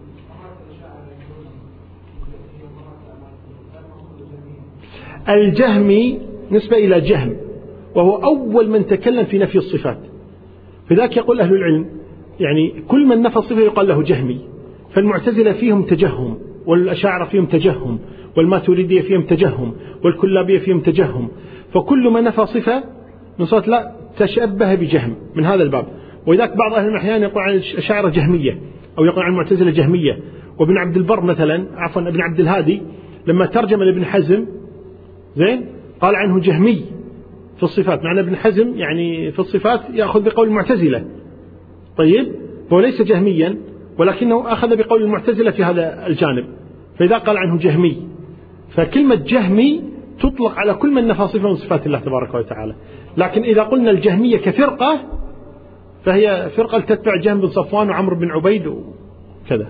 Speaker 2: الجهمي نسبة إلى جهم، وهو أول من تكلم في نفي الصفات، فذاك يقول أهل العلم يعني كل من نفى الصفة يقال له جهمي. فالمعتزلة فيهم تجهم، والأشاعرة فيهم تجهم، والماتريدية فيهم تجهم، والكلابية فيهم تجهم. فكل من نفى صفة من صفات لا تشبه بجهم من هذا الباب. وذاك بعض أهل الأحيان يقول عن الأشاعرة جهمية، أو يقول عن المعتزلة جهمية. وابن عبد البر مثلا، عفوا ابن عبد الهادي لما ترجم لابن حزم زين قال عنه جهمي في الصفات، معنى ابن حزم يعني في الصفات يأخذ بقول المعتزلة. طيب هو ليس جهميا ولكنه أخذ بقول المعتزلة في هذا الجانب، فإذا قال عنه جهمي. فكلمة جهمي تطلق على كل من نفى صفة من صفات الله تبارك وتعالى. لكن إذا قلنا الجهمية كفرقة فهي فرقة تتبع جهم بن صفوان وعمر بن عبيد وكذا.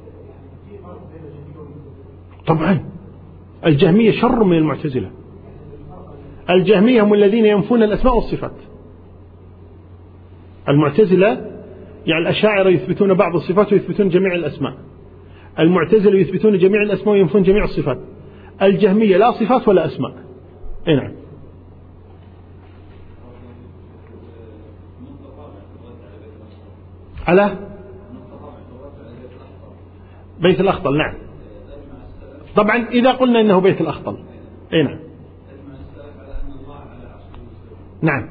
Speaker 2: طبعا الجهمية شر من المعتزلة. الجهمية هم الذين ينفون الأسماء والصفات. المعتزلة يعني الأشاعرة يثبتون بعض الصفات ويثبتون جميع الأسماء. المعتزلة يثبتون جميع الأسماء وينفون جميع الصفات. الجهمية لا صفات ولا أسماء. نعم. على بيت الأخطل. نعم طبعا إذا قلنا إنه بيت الأخطل. نعم نعم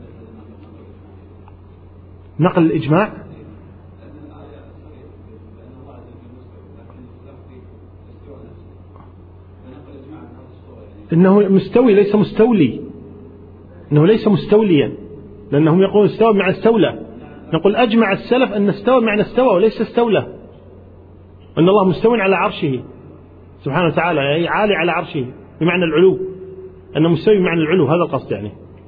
Speaker 2: نقل الإجماع. إنه مستوي ليس مستولي، إنه ليس مستوليا، لأنهم يقولون استوى مع استولى. نقول أجمع السلف أن استوى معنى استوى وليس استولى، أن الله مستوى على عرشه سبحانه وتعالى، يعني عالي على عرشه بمعنى العلو، أنه مستوي بمعنى العلو، هذا القصد يعني.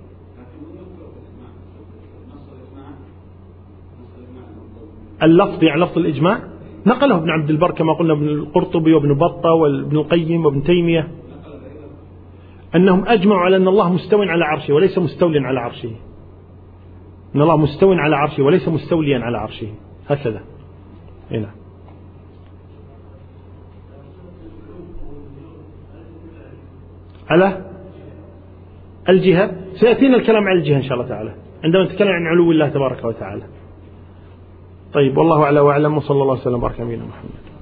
Speaker 2: اللفظ يعني لفظ الإجماع نقله ابن عبد البر كما قلنا ابن القرطبي وابن بطة وابن القيم وابن تيمية، أنهم أجمعوا على أن الله مستوى على عرشه وليس مستوليا على عرشه، أن الله مستوى على عرشه وليس مستوليا على عرشه، هكذا. هنا على الجهة سيأتينا الكلام عن الجهة إن شاء الله تعالى عندما نتكلم عن علو الله تبارك وتعالى. طيب والله أعلى وأعلم، وصلى الله وسلم وبارك على نبينا محمد.